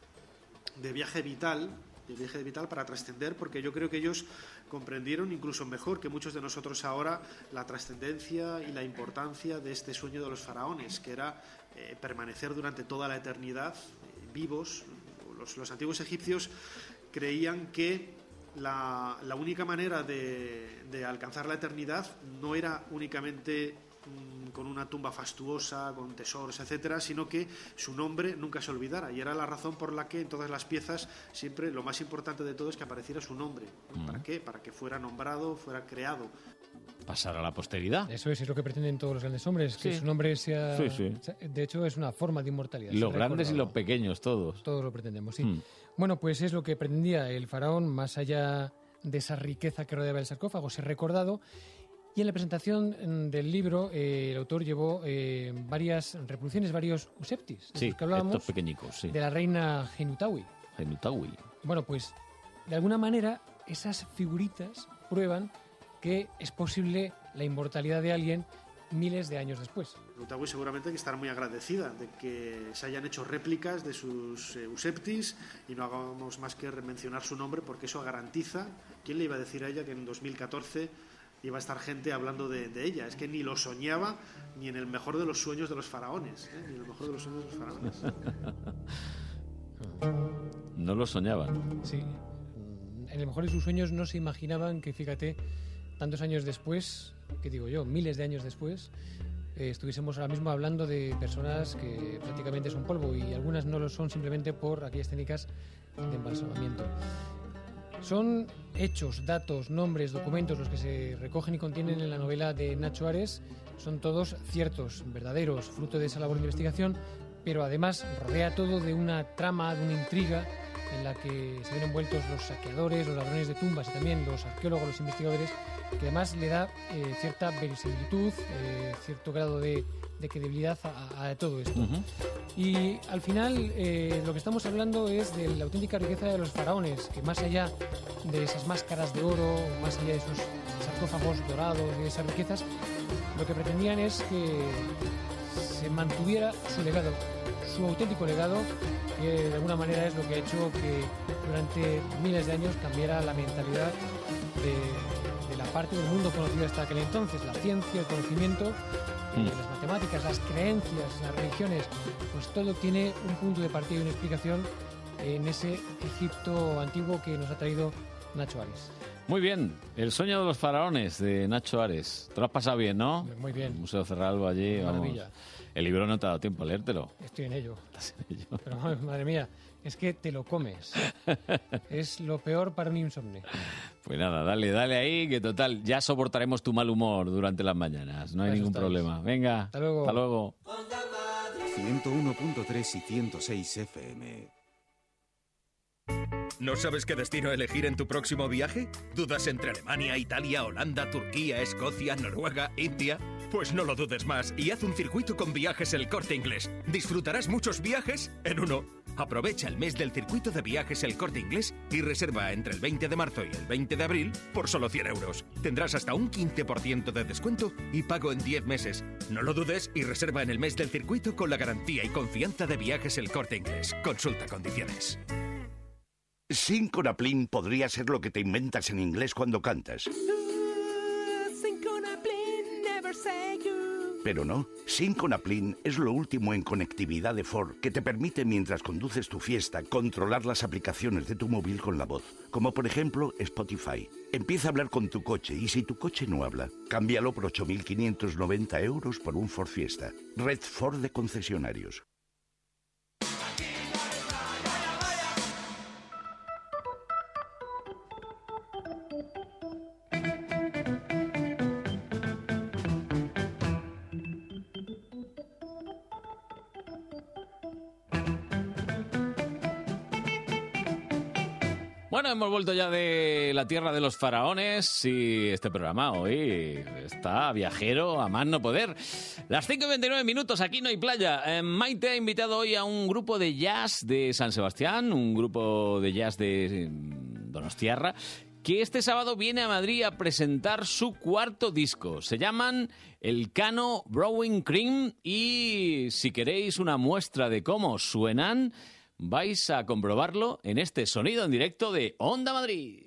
viaje vital, para trascender, porque yo creo que ellos comprendieron incluso mejor que muchos de nosotros ahora la trascendencia y la importancia de este sueño de los faraones, que era permanecer durante toda la eternidad vivos. Los antiguos egipcios creían que la única manera de alcanzar la eternidad no era únicamente con una tumba fastuosa, con tesoros, etcétera, sino que su nombre nunca se olvidara, y era la razón por la que en todas las piezas siempre lo más importante de todo es que apareciera su nombre. ¿Para qué? Para que fuera nombrado, fuera creado. Pasar a la posteridad. Eso es lo que pretenden todos los grandes hombres, que su nombre sea... Sí. De hecho, es una forma de inmortalidad. Los grandes y los pequeños, todos. Todos lo pretendemos, sí. Bueno, pues es lo que pretendía el faraón, más allá de esa riqueza que rodeaba el sarcófago, ser recordado. Y en la presentación del libro, el autor llevó varias reproducciones, varios useptis. Sí, que hablábamos, estos pequeñicos, sí. De la reina Genutawi. Bueno, pues de alguna manera esas figuritas prueban que es posible la inmortalidad de alguien miles de años después. Genutawi seguramente que estará muy agradecida de que se hayan hecho réplicas de sus useptis y no hagamos más que mencionar su nombre, porque eso garantiza. ¿Quién le iba a decir a ella que en 2014 iba a estar gente hablando de ella? Es que ni lo soñaba ni en el mejor de los sueños de los faraones, ni en el mejor de los sueños de los faraones. No lo soñaban. Sí. En el mejor de sus sueños no se imaginaban que, fíjate, tantos años después, ¿qué digo yo? Miles de años después, estuviésemos ahora mismo hablando de personas que prácticamente son polvo, y algunas no lo son simplemente por aquellas técnicas de embalsamamiento. Son hechos, datos, nombres, documentos los que se recogen y contienen en la novela de Nacho Ares. Son todos ciertos, verdaderos, fruto de esa labor de investigación, pero además rodea todo de una trama, de una intriga en la que se ven envueltos los saqueadores, los ladrones de tumbas y también los arqueólogos, los investigadores, que además le da cierta verisimilitud, cierto grado de credibilidad a todo esto. Y al final lo que estamos hablando es de la auténtica riqueza de los faraones, que más allá de esas máscaras de oro, más allá de esos sarcófagos dorados y de esas riquezas, lo que pretendían es que se mantuviera su legado, su auténtico legado, que de alguna manera es lo que ha hecho que durante miles de años cambiara la mentalidad de la parte del mundo conocida hasta aquel entonces, la ciencia, el conocimiento, las matemáticas, las creencias, las religiones, pues todo tiene un punto de partida y una explicación en ese Egipto antiguo que nos ha traído Nacho Ares. Muy bien, El sueño de los faraones, de Nacho Ares. Te lo has pasado bien, ¿no? Muy bien. El Museo Cerralbo allí, vamos. Maravilla. El libro no te ha dado tiempo a leértelo. Estoy en ello. Estás en ello. Pero madre mía, es que te lo comes. Es lo peor para un insomnio. Pues nada, dale ahí, que total, ya soportaremos tu mal humor durante las mañanas. No hay ningún problema. Venga, hasta luego. Hasta luego. 101.3 y 106 FM. ¿No sabes qué destino elegir en tu próximo viaje? ¿Dudas entre Alemania, Italia, Holanda, Turquía, Escocia, Noruega, India? Pues no lo dudes más y haz un circuito con Viajes El Corte Inglés. Disfrutarás muchos viajes en uno. Aprovecha el mes del circuito de Viajes El Corte Inglés y reserva entre el 20 de marzo y el 20 de abril por solo 100 euros. Tendrás hasta un 15% de descuento y pago en 10 meses. No lo dudes y reserva en el mes del circuito con la garantía y confianza de Viajes El Corte Inglés. Consulta condiciones. Synconaplin podría ser lo que te inventas en inglés cuando cantas. Pero no, Synconaplin es lo último en conectividad de Ford que te permite, mientras conduces tu fiesta, controlar las aplicaciones de tu móvil con la voz, como por ejemplo Spotify. Empieza a hablar con tu coche y si tu coche no habla, cámbialo por 8.590 euros por un Ford Fiesta. Red Ford de concesionarios. Bueno, hemos vuelto ya de la tierra de los faraones y este programa hoy está viajero a más no poder. Las 5:29 minutos, aquí no hay playa. Maite ha invitado hoy a un grupo de jazz de San Sebastián, un grupo de jazz de Donostiarra, que este sábado viene a Madrid a presentar su cuarto disco. Se llaman Elcano Brewing Cream y si queréis una muestra de cómo suenan, vais a comprobarlo en este sonido en directo de Onda Madrid.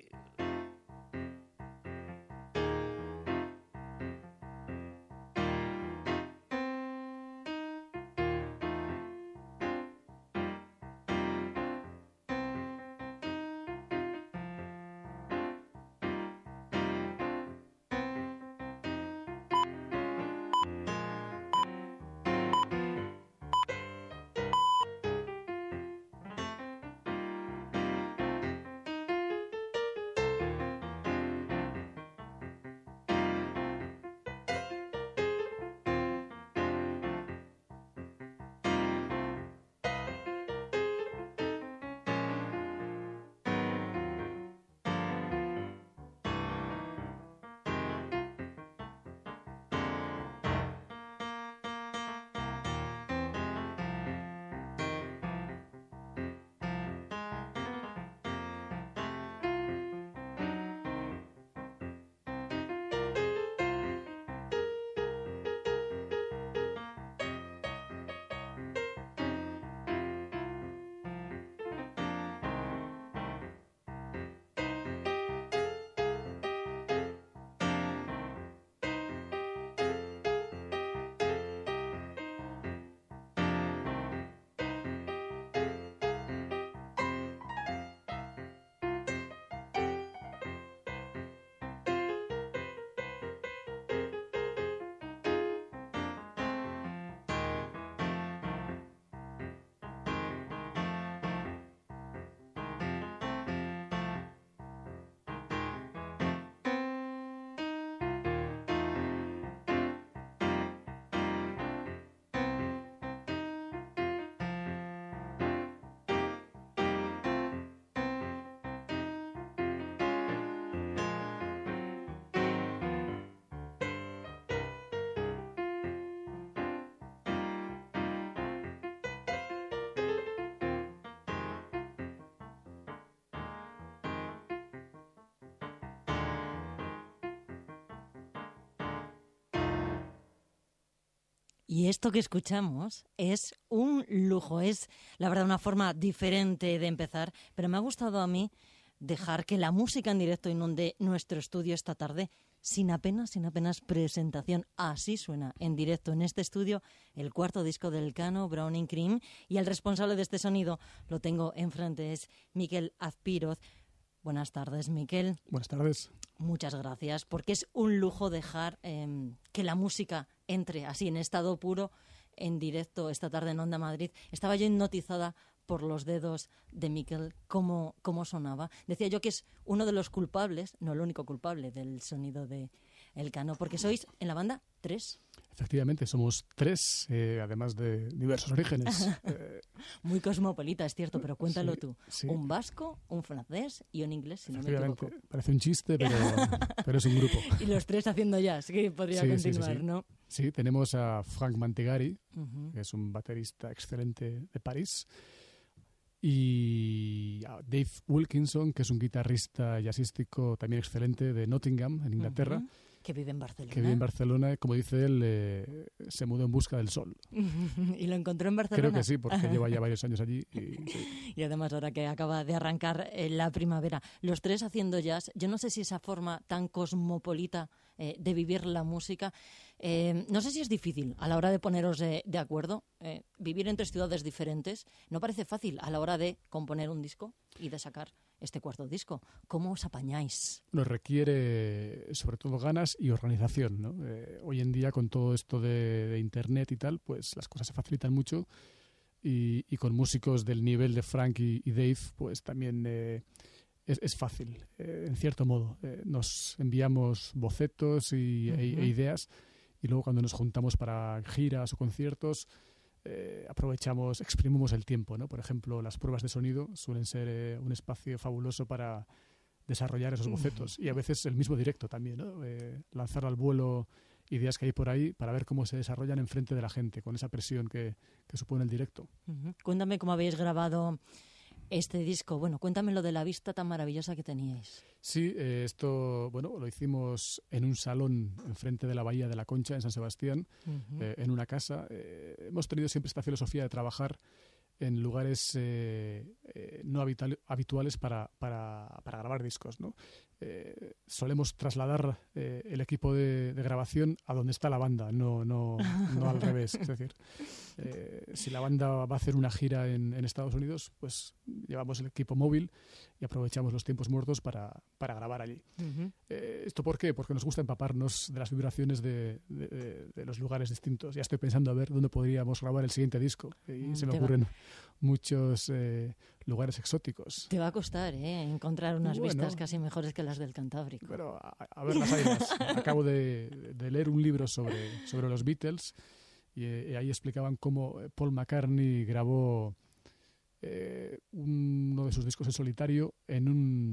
Y esto que escuchamos es un lujo, es la verdad una forma diferente de empezar, pero me ha gustado a mí dejar que la música en directo inunde nuestro estudio esta tarde sin apenas presentación. Así suena en directo en este estudio el cuarto disco del Elcano Brewing Cream y el responsable de este sonido lo tengo enfrente, es Miquel Azpiroz. Buenas tardes, Miquel. Buenas tardes. Muchas gracias, porque es un lujo dejar que la música entre así en estado puro, en directo, esta tarde en Onda Madrid. Estaba yo hipnotizada por los dedos de Miquel, cómo sonaba. Decía yo que es uno de los culpables, no el único culpable del sonido de Elcano, porque sois en la banda 3. Efectivamente, somos 3, además de diversos orígenes. Muy cosmopolita, es cierto, pero cuéntalo sí, tú. Sí. Un vasco, un francés y un inglés, si no me Efectivamente, equivoco. parece un chiste, pero es un grupo. Y los 3 haciendo jazz, que podría continuar, sí. ¿no? Sí, tenemos a Frank Mantegari, Ujú. que es un baterista excelente de París, y a Dave Wilkinson, que es un guitarrista jazzístico también excelente de Nottingham, en Inglaterra. Ujú. Que vive en Barcelona. Que vive en Barcelona, como dice él, se mudó en busca del sol. ¿Y lo encontró en Barcelona? Creo que sí, porque lleva ya varios años allí. Y además ahora que acaba de arrancar la primavera. Los 3 haciendo jazz, yo no sé si esa forma tan cosmopolita de vivir la música, no sé si es difícil a la hora de poneros de acuerdo. Vivir en 3 ciudades diferentes no parece fácil a la hora de componer un disco y de sacar este cuarto disco. ¿Cómo os apañáis? Nos requiere sobre todo ganas y organización, ¿no? Hoy en día con todo esto de Internet y tal, pues las cosas se facilitan mucho y con músicos del nivel de Frank y Dave, pues también es fácil, en cierto modo. Nos enviamos bocetos e ideas y luego cuando nos juntamos para giras o conciertos, exprimimos el tiempo, ¿no? Por ejemplo, las pruebas de sonido suelen ser un espacio fabuloso para desarrollar esos bocetos y a veces el mismo directo también, ¿no? Lanzar al vuelo ideas que hay por ahí para ver cómo se desarrollan enfrente de la gente con esa presión que supone el directo. Cuéntame cómo habéis grabado este disco. Bueno, cuéntame lo de la vista tan maravillosa que teníais. Sí, esto lo hicimos en un salón enfrente de la Bahía de la Concha, en San Sebastián, en una casa. Hemos tenido siempre esta filosofía de trabajar en lugares no habituales para grabar discos, ¿no? Solemos trasladar el equipo de grabación a donde está la banda, no al revés. Es decir, si la banda va a hacer una gira en Estados Unidos, pues llevamos el equipo móvil y aprovechamos los tiempos muertos para grabar allí. ¿Esto por qué? Porque nos gusta empaparnos de las vibraciones de los lugares distintos. Ya estoy pensando a ver dónde podríamos grabar el siguiente disco y se me ocurren muchos lugares exóticos. Te va a costar encontrar unas vistas casi mejores que las del Cantábrico. Pero a ver las hayas. Acabo de leer un libro sobre los Beatles y ahí explicaban cómo Paul McCartney grabó uno de sus discos en solitario en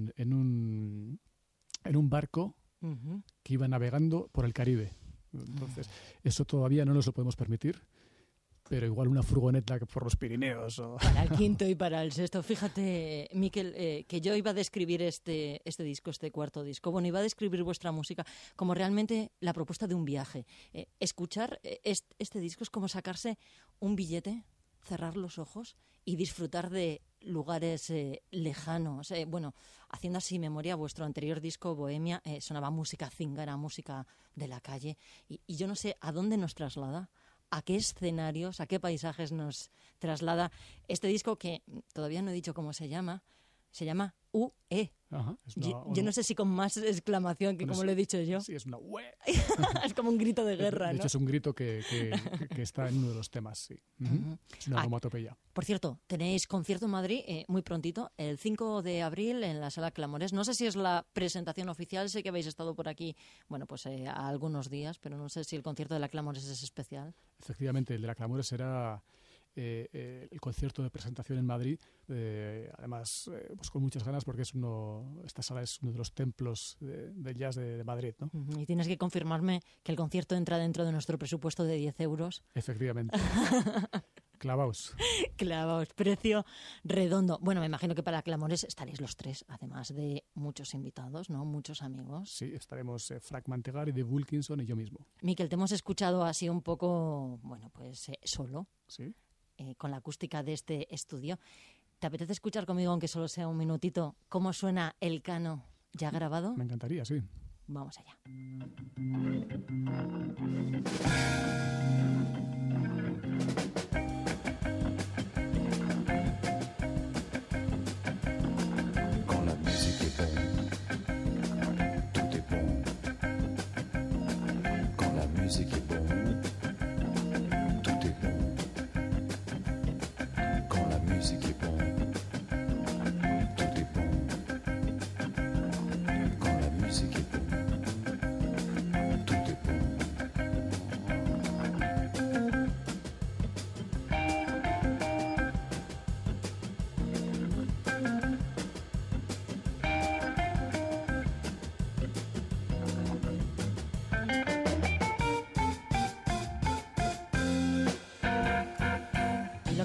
un barco que iba navegando por el Caribe. Entonces, eso todavía no nos lo podemos permitir, pero igual una furgoneta por los Pirineos. Para el quinto y para el sexto. Fíjate, Miquel, que yo iba a describir este disco, este cuarto disco. Bueno, iba a describir vuestra música como realmente la propuesta de un viaje. Escuchar este disco es como sacarse un billete, cerrar los ojos y disfrutar de lugares lejanos. Bueno, haciendo así memoria, vuestro anterior disco, Bohemia, sonaba música zíngara, música de la calle. Y yo no sé a dónde nos traslada, a qué escenarios, a qué paisajes nos traslada este disco que todavía no he dicho cómo se llama. Se llama UE. Ajá, yo no sé si con más exclamación que como lo he dicho yo. Sí, es una UE. Es como un grito de guerra, de ¿no? hecho, es un grito que está en uno de los temas, sí. Es una onomatopeya. Por cierto, tenéis concierto en Madrid muy prontito, el 5 de abril en la Sala Clamores. No sé si es la presentación oficial, sé que habéis estado por aquí, bueno, pues a algunos días, pero no sé si el concierto de la Clamores es especial. Efectivamente, el de la Clamores será el concierto de presentación en Madrid, además pues con muchas ganas porque esta sala es uno de los templos del jazz de Madrid, ¿no? Y tienes que confirmarme que el concierto entra dentro de nuestro presupuesto de 10 euros. Efectivamente. Clavaos. Clavaos, precio redondo. Bueno, me imagino que para Clamores estaréis los 3, además de muchos invitados, ¿no? Muchos amigos. Sí, estaremos Frank Mantegari, Dave Wilkinson y yo mismo. Miquel, te hemos escuchado así un poco, bueno, pues solo. Sí. Con la acústica de este estudio. ¿Te apetece escuchar conmigo, aunque solo sea un minutito, cómo suena Elcano ya grabado? Me encantaría, sí. Vamos allá. Con la musique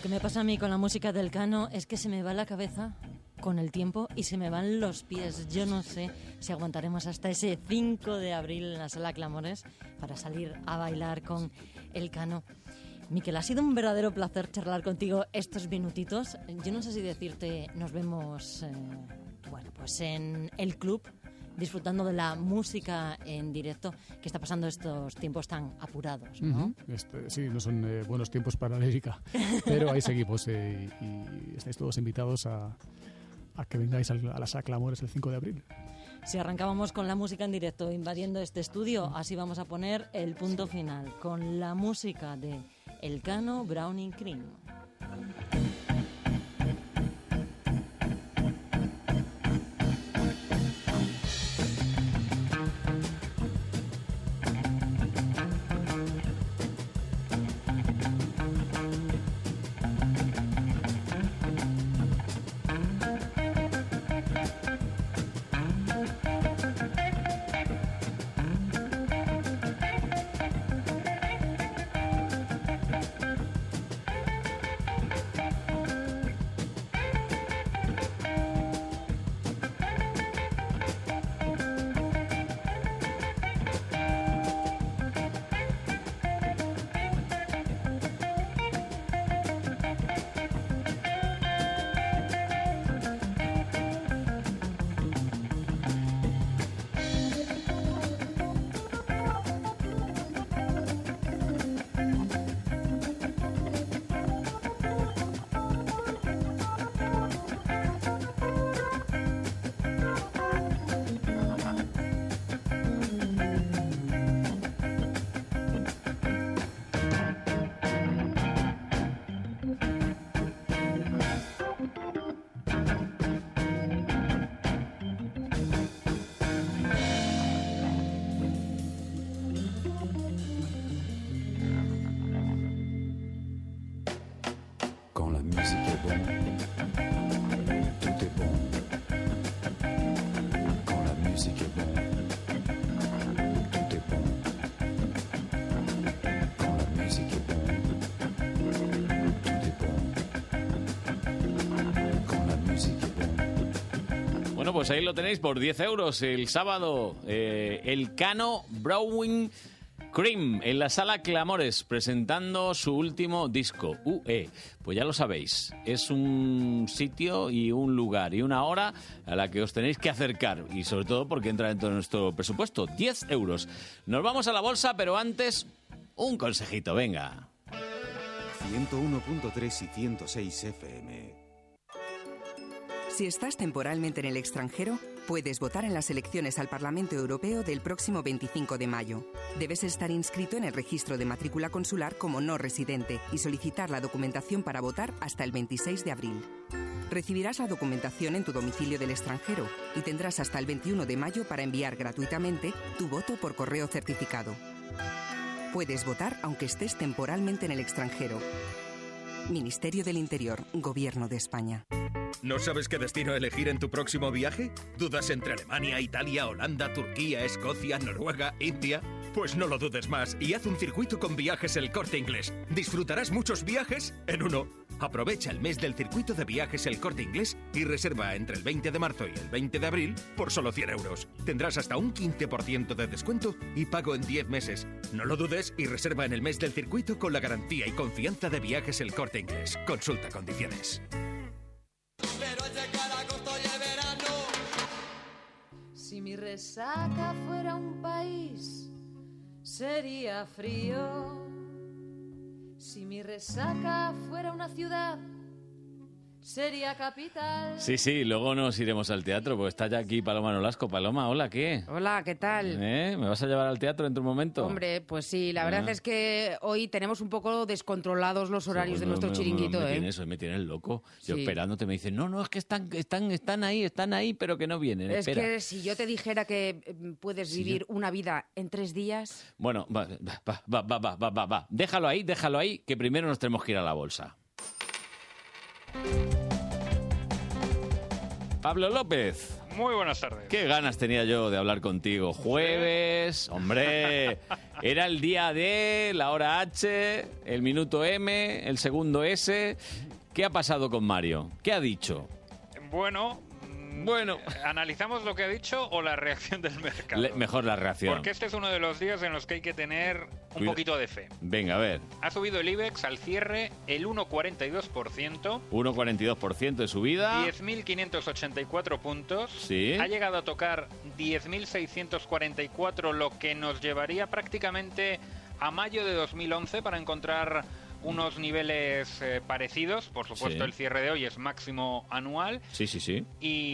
que me pasa a mí con la música del Cano es que se me va la cabeza con el tiempo y se me van los pies. Yo no sé si aguantaremos hasta ese 5 de abril en la Sala Clamores para salir a bailar con el Cano. Miquel, ha sido un verdadero placer charlar contigo estos minutitos. Yo no sé si decirte, nos vemos pues en el club, disfrutando de la música en directo que está pasando estos tiempos tan apurados, ¿no? Sí, no son buenos tiempos para la lírica, pero ahí seguimos y estáis todos invitados a que vengáis a la Sala Clamores el 5 de abril. Si arrancábamos con la música en directo invadiendo este estudio, así vamos a poner el punto final con la música de El Cano, Browning Cream. Bueno, pues ahí lo tenéis por 10 euros el sábado. El Cano Browning Cream en la Sala Clamores presentando su último disco, UE. Pues ya lo sabéis, es un sitio y un lugar y una hora a la que os tenéis que acercar y sobre todo porque entra dentro de nuestro presupuesto, 10 euros. Nos vamos a la bolsa, pero antes un consejito, venga. 101.3 y 106 FM. Si estás temporalmente en el extranjero, puedes votar en las elecciones al Parlamento Europeo del próximo 25 de mayo. Debes estar inscrito en el registro de matrícula consular como no residente y solicitar la documentación para votar hasta el 26 de abril. Recibirás la documentación en tu domicilio del extranjero y tendrás hasta el 21 de mayo para enviar gratuitamente tu voto por correo certificado. Puedes votar aunque estés temporalmente en el extranjero. Ministerio del Interior, Gobierno de España. ¿No sabes qué destino elegir en tu próximo viaje? ¿Dudas entre Alemania, Italia, Holanda, Turquía, Escocia, Noruega, India? Pues no lo dudes más y haz un circuito con Viajes El Corte Inglés. Disfrutarás muchos viajes en uno. Aprovecha el mes del circuito de Viajes El Corte Inglés y reserva entre el 20 de marzo y el 20 de abril por solo 100 euros. Tendrás hasta un 15% de descuento y pago en 10 meses. No lo dudes y reserva en el mes del circuito con la garantía y confianza de Viajes El Corte Inglés. Consulta condiciones. Si mi resaca fuera un país, sería frío. Si mi resaca fuera una ciudad, sería capital. Sí, luego nos iremos al teatro, pues está ya aquí Paloma Nolasco. Paloma, hola, ¿qué? Hola, ¿qué tal? ¿Me vas a llevar al teatro dentro de un momento? Hombre, pues sí, la verdad es que hoy tenemos un poco descontrolados los horarios de nuestro chiringuito, Me tienes loco. Yo Sí. esperándote, me dicen, no, es que están ahí, pero que no vienen. Es espera. que si yo te dijera que puedes vivir una vida en 3 días... Bueno, va. Déjalo ahí, que primero nos tenemos que ir a la bolsa. Pablo López. Muy buenas tardes. Qué ganas tenía yo de hablar contigo. Jueves, hombre, era el día D, la hora H, el minuto M, el segundo S. ¿Qué ha pasado con Mario? ¿Qué ha dicho? Bueno, ¿analizamos lo que ha dicho o la reacción del mercado? Mejor la reacción. Porque este es uno de los días en los que hay que tener un poquito de fe. Venga, a ver. Ha subido el IBEX al cierre el 1,42%. 1,42% de subida. 10.584 puntos. Sí. Ha llegado a tocar 10.644, lo que nos llevaría prácticamente a mayo de 2011 para encontrar unos niveles parecidos. Por supuesto, Sí. el cierre de hoy es máximo anual. Sí, sí, sí.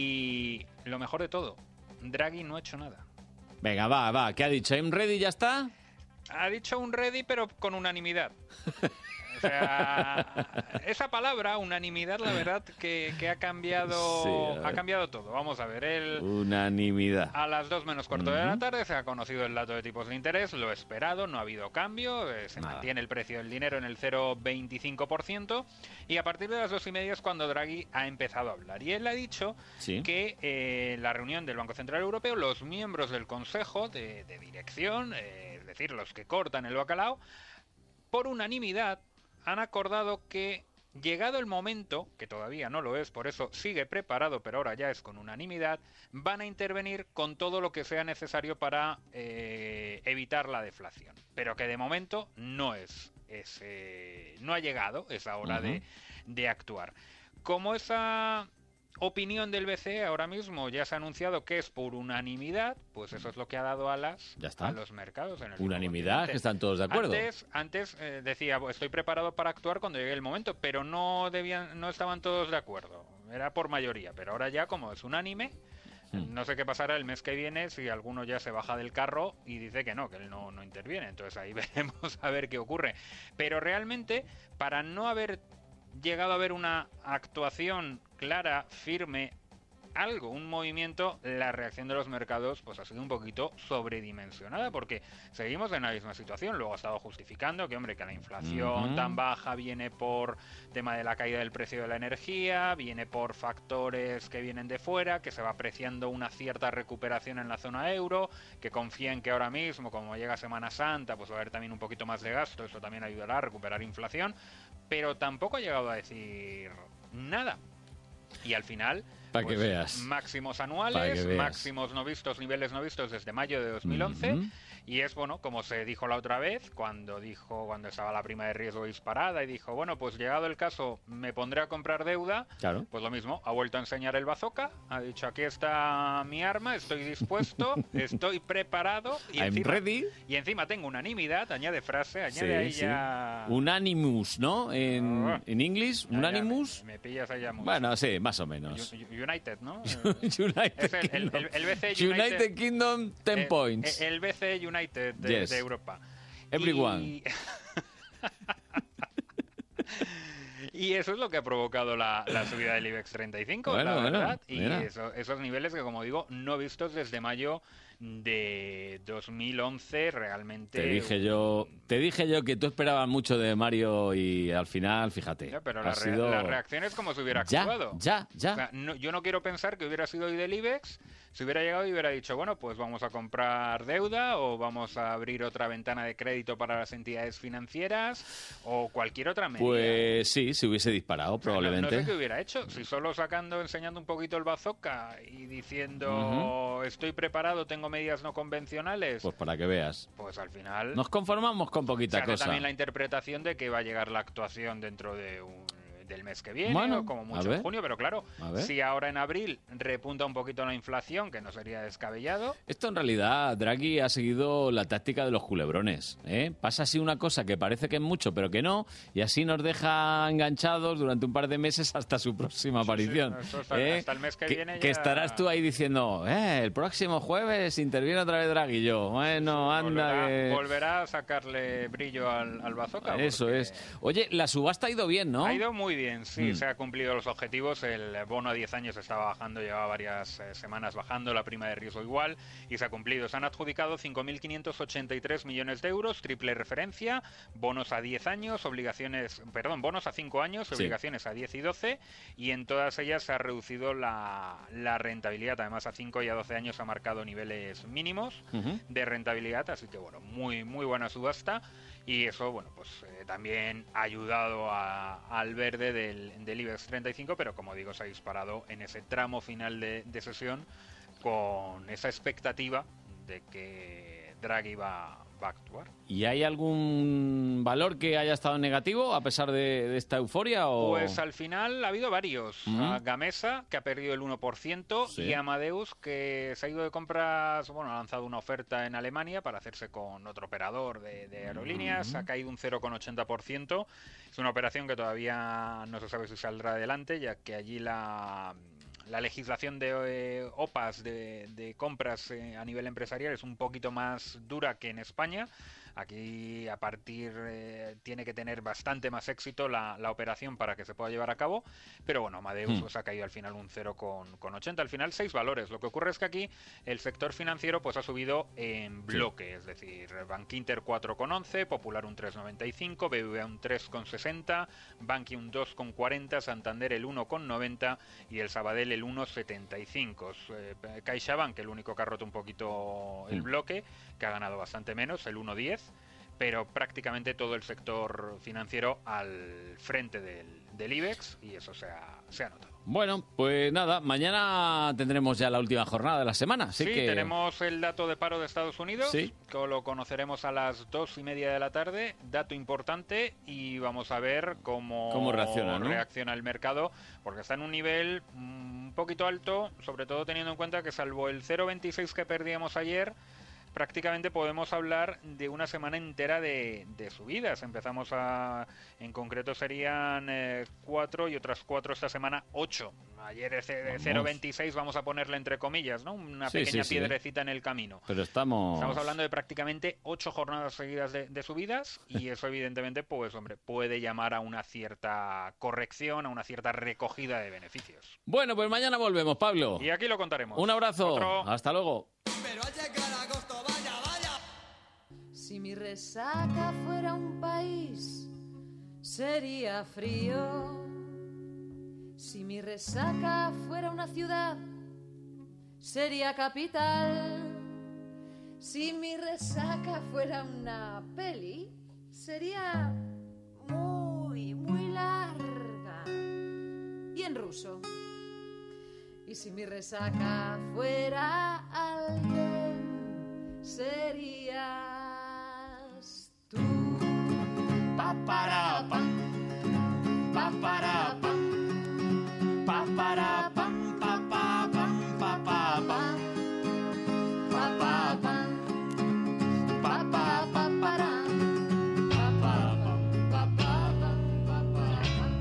Y lo mejor de todo, Draghi no ha hecho nada. Venga, va. ¿Qué ha dicho? ¿I'm ready? ¿Ya está? Ha dicho un ready, pero con unanimidad. O sea, esa palabra, unanimidad, la verdad que ha cambiado, Sí, a ver. ha cambiado todo. Vamos a ver, Unanimidad. a las 2 menos cuarto de la tarde se ha conocido el dato de tipos de interés, lo esperado, no ha habido cambio, se mantiene el precio del dinero en el 0,25%, y a partir de las 2:30 es cuando Draghi ha empezado a hablar. Y él ha dicho Sí. que la reunión del Banco Central Europeo, los miembros del Consejo de Dirección, es decir, los que cortan el bacalao, por unanimidad han acordado que, llegado el momento, que todavía no lo es, por eso sigue preparado, pero ahora ya es con unanimidad, van a intervenir con todo lo que sea necesario para evitar la deflación. Pero que de momento no no ha llegado esa hora de actuar. Como esa opinión del BCE ahora mismo ya se ha anunciado que es por unanimidad, pues eso es lo que ha dado alas Ya está. a los mercados. En el Unanimidad, continente. que están todos de acuerdo. Antes decía, estoy preparado para actuar cuando llegue el momento, pero no estaban todos de acuerdo. Era por mayoría, pero ahora ya como es unánime, no sé qué pasará el mes que viene si alguno ya se baja del carro y dice que él no interviene. Entonces ahí veremos a ver qué ocurre. Pero realmente, para no haber llegado a ver una actuación clara, firme, un movimiento, la reacción de los mercados pues ha sido un poquito sobredimensionada, porque seguimos en la misma situación. Luego ha estado justificando que la inflación tan baja viene por tema de la caída del precio de la energía, viene por factores que vienen de fuera, que se va apreciando una cierta recuperación en la zona euro, que confía en que ahora mismo, como llega Semana Santa, pues va a haber también un poquito más de gasto, eso también ayudará a recuperar inflación, pero tampoco ha llegado a decir nada. Y al final, Para que veas. máximos Para que anuales, veas. máximos no vistos, niveles no vistos desde mayo de 2011. Y es, como se dijo la otra vez, cuando estaba la prima de riesgo disparada y dijo, pues llegado el caso, me pondré a comprar deuda. Claro. Pues lo mismo, ha vuelto a enseñar el bazooka, ha dicho, aquí está mi arma, estoy dispuesto, estoy preparado. Y I'm ready. Y encima tengo unanimidad, añade frase, añade Sí, ahí sí. ya... Unanimous, ¿no? En inglés, Ya, Unanimous. me pillas ahí ya mucho. Bueno, sí, más o menos. United, ¿no? United Es el BCE United Kingdom, 10 points. El BCE United Yes. de Europa. Everyone. Y eso es lo que ha provocado la subida del IBEX 35, Bueno, la bueno, verdad. Y mira. esos niveles que, como digo, no vistos desde mayo de 2011, realmente... Te dije yo que tú esperabas mucho de Mario y al final, fíjate. Ya, pero ha la sido... reacción es como si hubiera Ya, actuado. ya. O sea, yo no quiero pensar que hubiera sido hoy del IBEX, si hubiera llegado y hubiera dicho, pues vamos a comprar deuda o vamos a abrir otra ventana de crédito para las entidades financieras o cualquier otra medida. Pues sí, se hubiese disparado probablemente. No sé qué hubiera hecho. Si solo enseñando un poquito el bazooka y diciendo estoy preparado, tengo medidas no convencionales, Pues para que veas. pues al final Nos conformamos con poquita se hace cosa. también la interpretación de que va a llegar la actuación dentro del mes que viene, Bueno, o como a mucho ver. en junio, pero claro, A ver. si ahora en abril repunta un poquito la inflación, que no sería descabellado. Esto en realidad, Draghi ha seguido la táctica de los culebrones. Pasa así una cosa que parece que es mucho, pero que no, y así nos deja enganchados durante un par de meses hasta su próxima aparición. Eso hasta el mes que viene Que ya- estarás tú ahí diciendo, el próximo jueves interviene otra vez Draghi. Y yo, bueno, anda que... Volverá a sacarle brillo al bazooka. Eso porque es. Oye, la subasta ha ido bien, ¿no? Ha ido muy muy bien, sí, se ha cumplido los objetivos. El bono a 10 años estaba bajando, llevaba varias semanas bajando, la prima de riesgo igual, y se ha cumplido. Se han adjudicado 5.583 millones de euros, triple referencia, bonos a 10 años, bonos a 5 años, obligaciones a 10 y 12, y en todas ellas se ha reducido la rentabilidad. Además, a 5 y a 12 años ha marcado niveles mínimos de rentabilidad, así que bueno, muy, muy buena subasta. Y eso, bueno, pues también ha ayudado al verde del IBEX 35, pero como digo, se ha disparado en ese tramo final de sesión con esa expectativa de que Draghi va a actuar. ¿Y hay algún valor que haya estado negativo a pesar de esta euforia? ¿O? Pues al final ha habido varios. Gamesa, que ha perdido el 1%, y Amadeus, que se ha ido de compras, bueno, ha lanzado una oferta en Alemania para hacerse con otro operador de aerolíneas, ha caído un 0,80%. Es una operación que todavía no se sabe si saldrá adelante, ya que allí la legislación de OPAs, de compras a nivel empresarial, es un poquito más dura que en España. Aquí tiene que tener bastante más éxito la operación para que se pueda llevar a cabo, pero bueno, Amadeus pues ha caído al final un 0,80, al final 6 valores. Lo que ocurre es que aquí el sector financiero pues ha subido en bloque, es decir, Bankinter 4,11, Popular un 3,95, BBVA un 3,60, Bankia un 2,40, Santander el 1,90 y el Sabadell el 1,75. CaixaBank, el único que ha roto un poquito el bloque, que ha ganado bastante menos, el 1,10, pero prácticamente todo el sector financiero al frente del IBEX, y eso se ha notado. Bueno, pues nada, mañana tendremos ya la última jornada de la semana. Así que tenemos el dato de paro de Estados Unidos, que lo conoceremos a las 2:30 de la tarde, dato importante, y vamos a ver cómo reacciona el mercado, porque está en un nivel un poquito alto, sobre todo teniendo en cuenta que salvo el 0,26 que perdíamos ayer, prácticamente podemos hablar de una semana entera de subidas. En concreto serían 4 y otras 4 esta semana, 8. Ayer de 0,26 vamos a ponerle entre comillas, ¿no? Una pequeña piedrecita en el camino. Pero estamos hablando de prácticamente 8 jornadas seguidas de subidas, y eso evidentemente pues hombre, puede llamar a una cierta corrección, a una cierta recogida de beneficios. Bueno, pues mañana volvemos, Pablo. Y aquí lo contaremos. Un abrazo. Hasta luego. Si mi resaca fuera un país, sería frío. Si mi resaca fuera una ciudad, sería capital. Si mi resaca fuera una peli, sería muy, muy larga y en ruso. Y si mi resaca fuera alguien, serías tú. Pa para pam, pa para pam, pa para pam, pa pa pam, pa pa pam, pa pa pam, pa pa pa para, pa pa pam, pa pa pam, pa pa pam.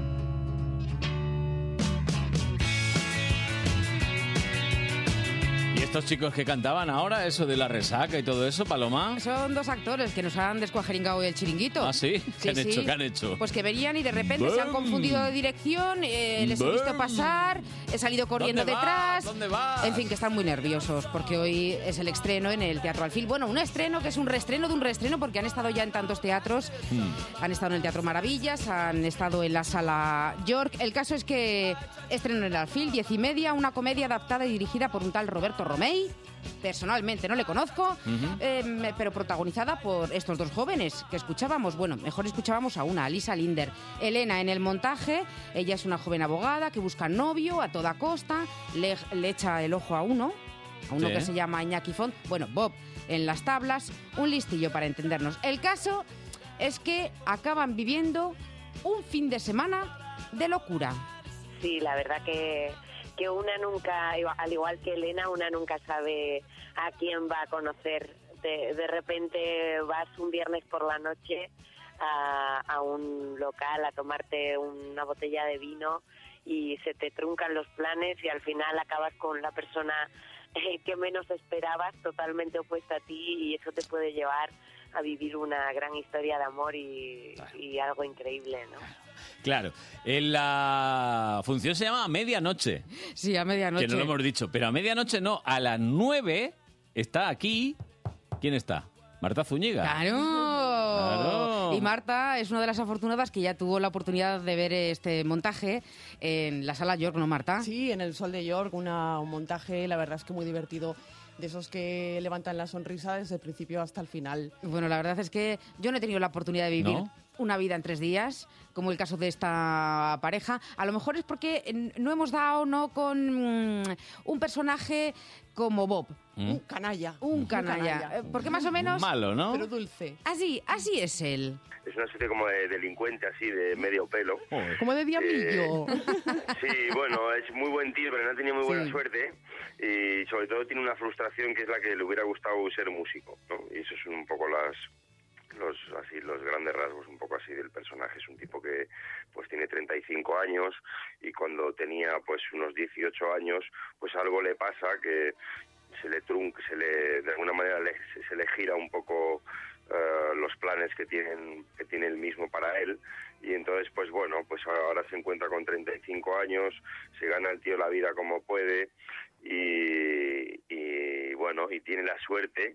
¿Y estos chicos que cantaban ahora, eso de la resaca y todo eso, Paloma? Son 2 actores que nos han descuajeringado el chiringuito. ¿Ah, sí? ¿Qué han hecho? Pues que venían y de repente se han confundido de dirección, les he visto pasar, he salido corriendo detrás. ¿Dónde vas? En fin, que están muy nerviosos porque hoy es el estreno en el Teatro Alfil. Bueno, un estreno que es un reestreno de un reestreno, porque han estado ya en tantos teatros. Han estado en el Teatro Maravillas, han estado en la Sala York. El caso es que estreno en el Alfil, 10:30, una comedia adaptada y dirigida por un tal Roberto Romei. Personalmente no le conozco, pero protagonizada por estos 2 jóvenes que escuchábamos. Bueno, mejor escuchábamos a una, a Lisa Linder. Elena en el montaje, ella es una joven abogada que busca novio a toda costa, le echa el ojo a uno que se llama Iñaki Font. Bueno, Bob en las tablas, un listillo para entendernos. El caso es que acaban viviendo un fin de semana de locura. Sí, la verdad que una nunca, al igual que Elena, una nunca sabe a quién va a conocer. De repente vas un viernes por la noche a un local a tomarte una botella de vino y se te truncan los planes y al final acabas con la persona que menos esperabas, totalmente opuesta a ti, y eso te puede llevar a vivir una gran historia de amor y algo increíble, ¿no? Claro. La función se llama A Medianoche. Sí, a medianoche. Que no lo hemos dicho. Pero a medianoche no. A las 9 está aquí... ¿Quién está? Marta Zúñiga. ¡Claro! Y Marta es una de las afortunadas que ya tuvo la oportunidad de ver este montaje en la Sala York, ¿no, Marta? Sí, en el Sol de York, un montaje, la verdad es que muy divertido, de esos que levantan la sonrisa desde el principio hasta el final. Bueno, la verdad es que yo no he tenido la oportunidad de vivir una vida en 3 días, como el caso de esta pareja. A lo mejor es porque no hemos dado con un personaje como Bob. Un canalla. Un canalla. Porque más o menos... Malo, ¿no? Pero dulce. Así es él. Es una especie como de delincuente así, de medio pelo. Como de diablillo. Sí, bueno, es muy buen tío, pero no ha tenido muy buena suerte. Y sobre todo tiene una frustración que es la que le hubiera gustado ser músico, ¿no? Y eso es un poco los grandes rasgos un poco así del personaje. Es un tipo que pues tiene 35 años y cuando tenía pues unos 18 años pues algo le pasa que de alguna manera se le gira un poco los planes que tiene él mismo para él, y entonces pues bueno, pues ahora se encuentra con 35 años, se gana el tío la vida como puede y bueno, y tiene la suerte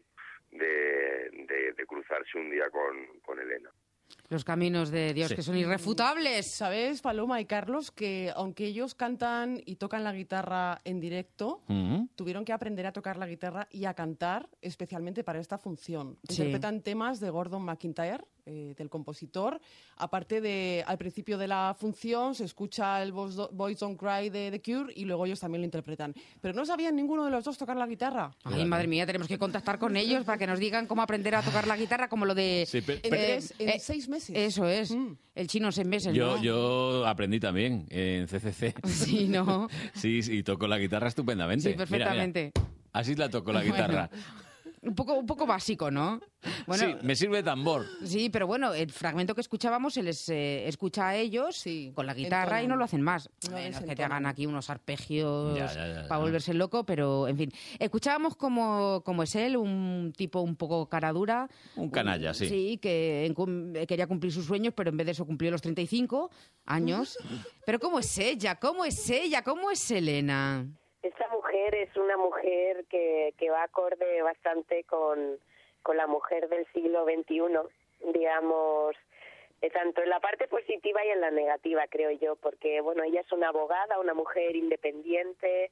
de cruzarse un día con Elena. Los caminos de Dios, que son irrefutables. ¿Sabes, Paloma y Carlos, que aunque ellos cantan y tocan la guitarra en directo, tuvieron que aprender a tocar la guitarra y a cantar especialmente para esta función? Sí. Interpretan temas de Gordon McIntyre, del compositor. Aparte de, al principio de la función se escucha el Boys Don't Cry de The Cure y luego ellos también lo interpretan. Pero no sabían ninguno de los dos tocar la guitarra. Ay, madre mía, tenemos que contactar con ellos para que nos digan cómo aprender a tocar la guitarra, como lo de... Sí, en 6 meses. Eso es. El chino en 6 meses, ¿no? Yo aprendí también en CCC. Sí, ¿no? Sí, y toco la guitarra estupendamente. Sí, perfectamente. Mira. Así la toco la guitarra. Un poco básico, ¿no? Bueno, sí, me sirve de tambor. Sí, pero bueno, el fragmento que escuchábamos se les escucha a ellos con la guitarra y no lo hacen más. No, menos que te hagan aquí unos arpegios Ya. para volverse loco, pero en fin. Escuchábamos cómo es él, un tipo un poco cara dura. Un canalla, sí. Sí, que quería cumplir sus sueños, pero en vez de eso cumplió los 35 años. Pero ¿cómo es ella? ¿Cómo es ella? ¿Cómo es Elena? Esta mujer es una mujer que va acorde bastante con la mujer del siglo XXI, digamos, tanto en la parte positiva y en la negativa, creo yo, porque, bueno, ella es una abogada, una mujer independiente,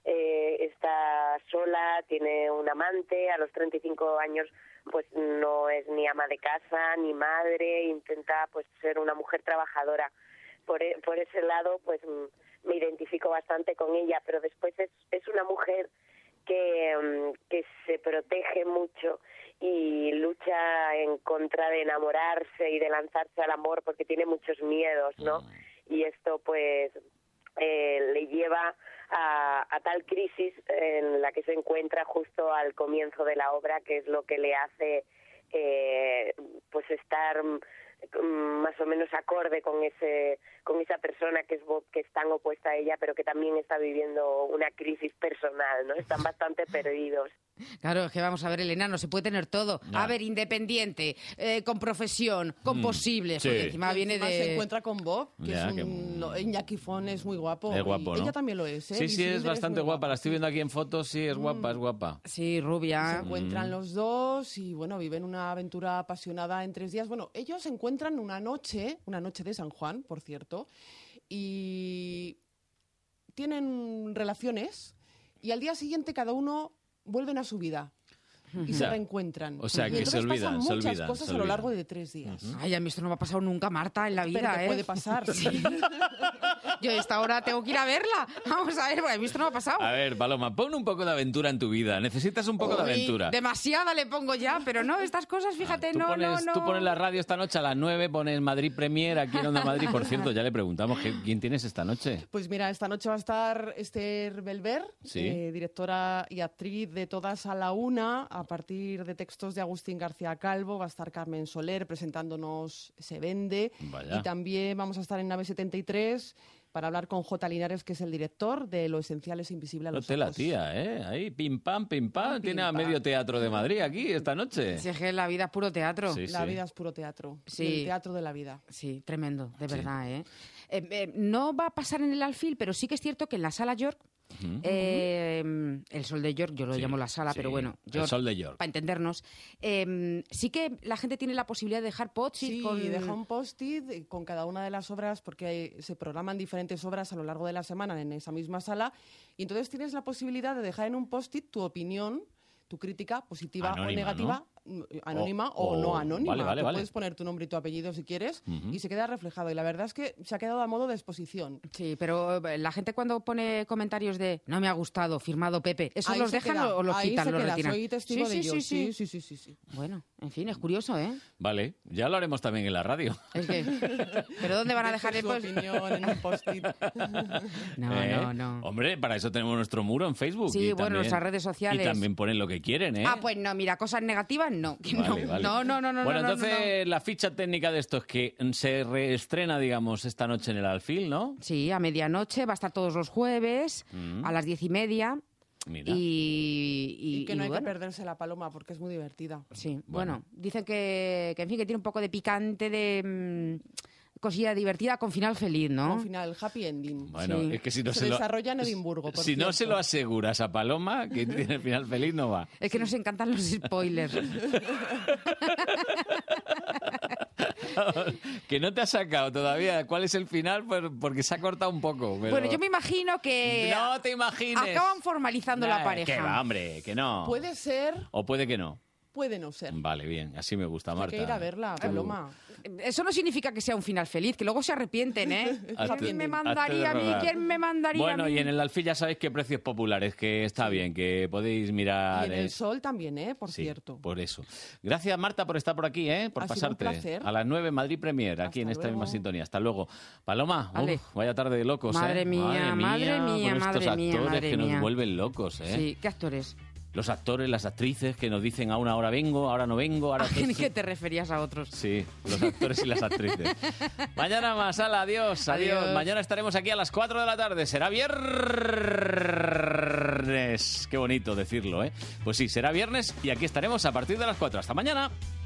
está sola, tiene un amante, a los 35 años pues no es ni ama de casa ni madre, intenta pues ser una mujer trabajadora. Por ese lado, pues me identifico bastante con ella, pero después es una mujer que se protege mucho y lucha en contra de enamorarse y de lanzarse al amor porque tiene muchos miedos, ¿no? Y esto pues le lleva a tal crisis en la que se encuentra justo al comienzo de la obra, que es lo que le hace pues estar más o menos acorde con esa persona que es Bob, que es tan opuesta a ella, pero que también está viviendo una crisis personal, ¿no? Están bastante perdidos. Claro, es que vamos a ver, Elena, no se puede tener todo. A ver, independiente, con profesión, con posibles, porque encima viene de... Se encuentra con Bob, que es Iñaki Fon es muy guapo. Es guapo, ¿no? Ella también lo es, ¿eh? Sí, es bastante guapa. La estoy viendo aquí en fotos, sí, es guapa, es guapa. Sí, rubia. Se encuentran los dos y, bueno, viven una aventura apasionada en 3 días. Bueno, ellos se encuentran una noche de San Juan, por cierto, y tienen relaciones y al día siguiente cada uno vuelven a su vida y se reencuentran. O sea, y que se olvidan, pasan muchas cosas a lo largo de 3 días. Ay, a mí esto no me ha pasado nunca, Marta, en la vida, Pero te puede pasar. Sí. Yo a esta hora tengo que ir a verla. Vamos a ver, porque a mí esto no me ha pasado. A ver, Paloma, pon un poco de aventura en tu vida. Necesitas un poco de aventura. Demasiada le pongo ya, pero no, estas cosas, fíjate, no. Tú pones la radio esta noche a las 9, pones Madrid Premier aquí en Onda Madrid. Por cierto, ya le preguntamos quién tienes esta noche. Pues mira, esta noche va a estar Esther Belver, Sí. directora y actriz de Todas a la Una, a partir de textos de Agustín García Calvo. Va a estar Carmen Soler presentándonos Se Vende. Vaya. Y también vamos a estar en Nave 73 para hablar con J. Linares, que es el director de Lo esencial es invisible a los Note la ojos. tía, ¿eh? Ahí, pim, pam, pim, pam. Tiene a pam. medio teatro de Madrid aquí esta noche. Si es que la vida es puro teatro. Sí, La sí. vida es puro teatro. Sí. El teatro de la vida. Sí, tremendo, de Sí. verdad, ¿eh? No va a pasar en el Alfil, pero sí que es cierto que en la Sala York, el Sol de York, yo lo Sí, llamo la sala, sí, pero bueno, el Sol de York. para entendernos, sí que la gente tiene la posibilidad de dejar post-it Sí, con... deja un post-it con cada una de las obras, porque se programan diferentes obras a lo largo de la semana en esa misma sala, y entonces tienes la posibilidad de dejar en un post-it tu opinión, tu crítica positiva Anónima, o negativa, anónima o no anónima. Vale, Tú vale. puedes poner tu nombre y tu apellido si quieres, Ujú. y se queda reflejado. Y la verdad es que se ha quedado a modo de exposición. Sí, pero la gente cuando pone comentarios de no me ha gustado, firmado Pepe, ¿esos Ahí los se dejan queda, o los ahí quitan, se los queda, retiran? soy testigo de ello. Sí. Sí. Bueno, en fin, es curioso, ¿eh? Vale, ya lo haremos también en la radio. Es que... ¿Pero dónde van a dejar el Su post? opinión en un post-it. No. Hombre, para eso tenemos nuestro muro en Facebook. Sí, y bueno, también- nuestras redes sociales. Y también ponen lo que quieren, ¿eh? Ah, pues no, mira, cosas negativas no. Que Vale, no. vale. No. Bueno, no, entonces la ficha técnica de esto es que se reestrena, digamos, esta noche en el Alfil, ¿no? Sí, a medianoche, va a estar todos los jueves, a las 10:30. Mira. Y que no hay bueno, que perderse la paloma porque es muy divertida. Sí, bueno, dicen que en fin, que tiene un poco de picante, de cosilla divertida con final feliz, ¿no? Con final, happy ending. Bueno, Sí. es que si no se se lo... desarrolla en Edimburgo, por Si no cierto. se lo aseguras a Paloma, que tiene el final feliz, no va. Es que nos encantan los spoilers. Que no te ha sacado todavía cuál es el final, pues, porque se ha cortado un poco. pero- Bueno, yo me imagino que No te imagines. acaban formalizando la pareja. Que va, hombre, que no. Puede ser, O puede que no. puede no ser. Vale, bien, así me gusta, Hay Marta. que ir a verla, Paloma. Eso no significa que sea un final feliz, que luego se arrepienten, ¿eh? ¿Quién me mandaría a mí? rodar. ¿Quién me mandaría Bueno, a mí? y en el Alfil ya sabéis que precios populares, que está bien, que podéis mirar. Y en el sol también, por Sí, cierto. por eso. Gracias, Marta, por estar por aquí, por Ha sido un pasarte. placer. A las 9, Madrid Premier, aquí en esta luego. misma sintonía. Hasta luego. Paloma, Vale. vaya tarde de locos, Madre mía, con estos madre mía, actores madre que mía. nos vuelven locos, Sí, ¿qué actores? Los actores, las actrices que nos dicen a una hora vengo, ahora no vengo, ahora... ¿A qué te referías a otros? Sí, los actores y las actrices. Mañana más, ala, adiós. Adiós. Mañana estaremos aquí a las 4 de la tarde. Será viernes. Qué bonito decirlo, ¿eh? Pues sí, será viernes y aquí estaremos a partir de las 4. Hasta mañana.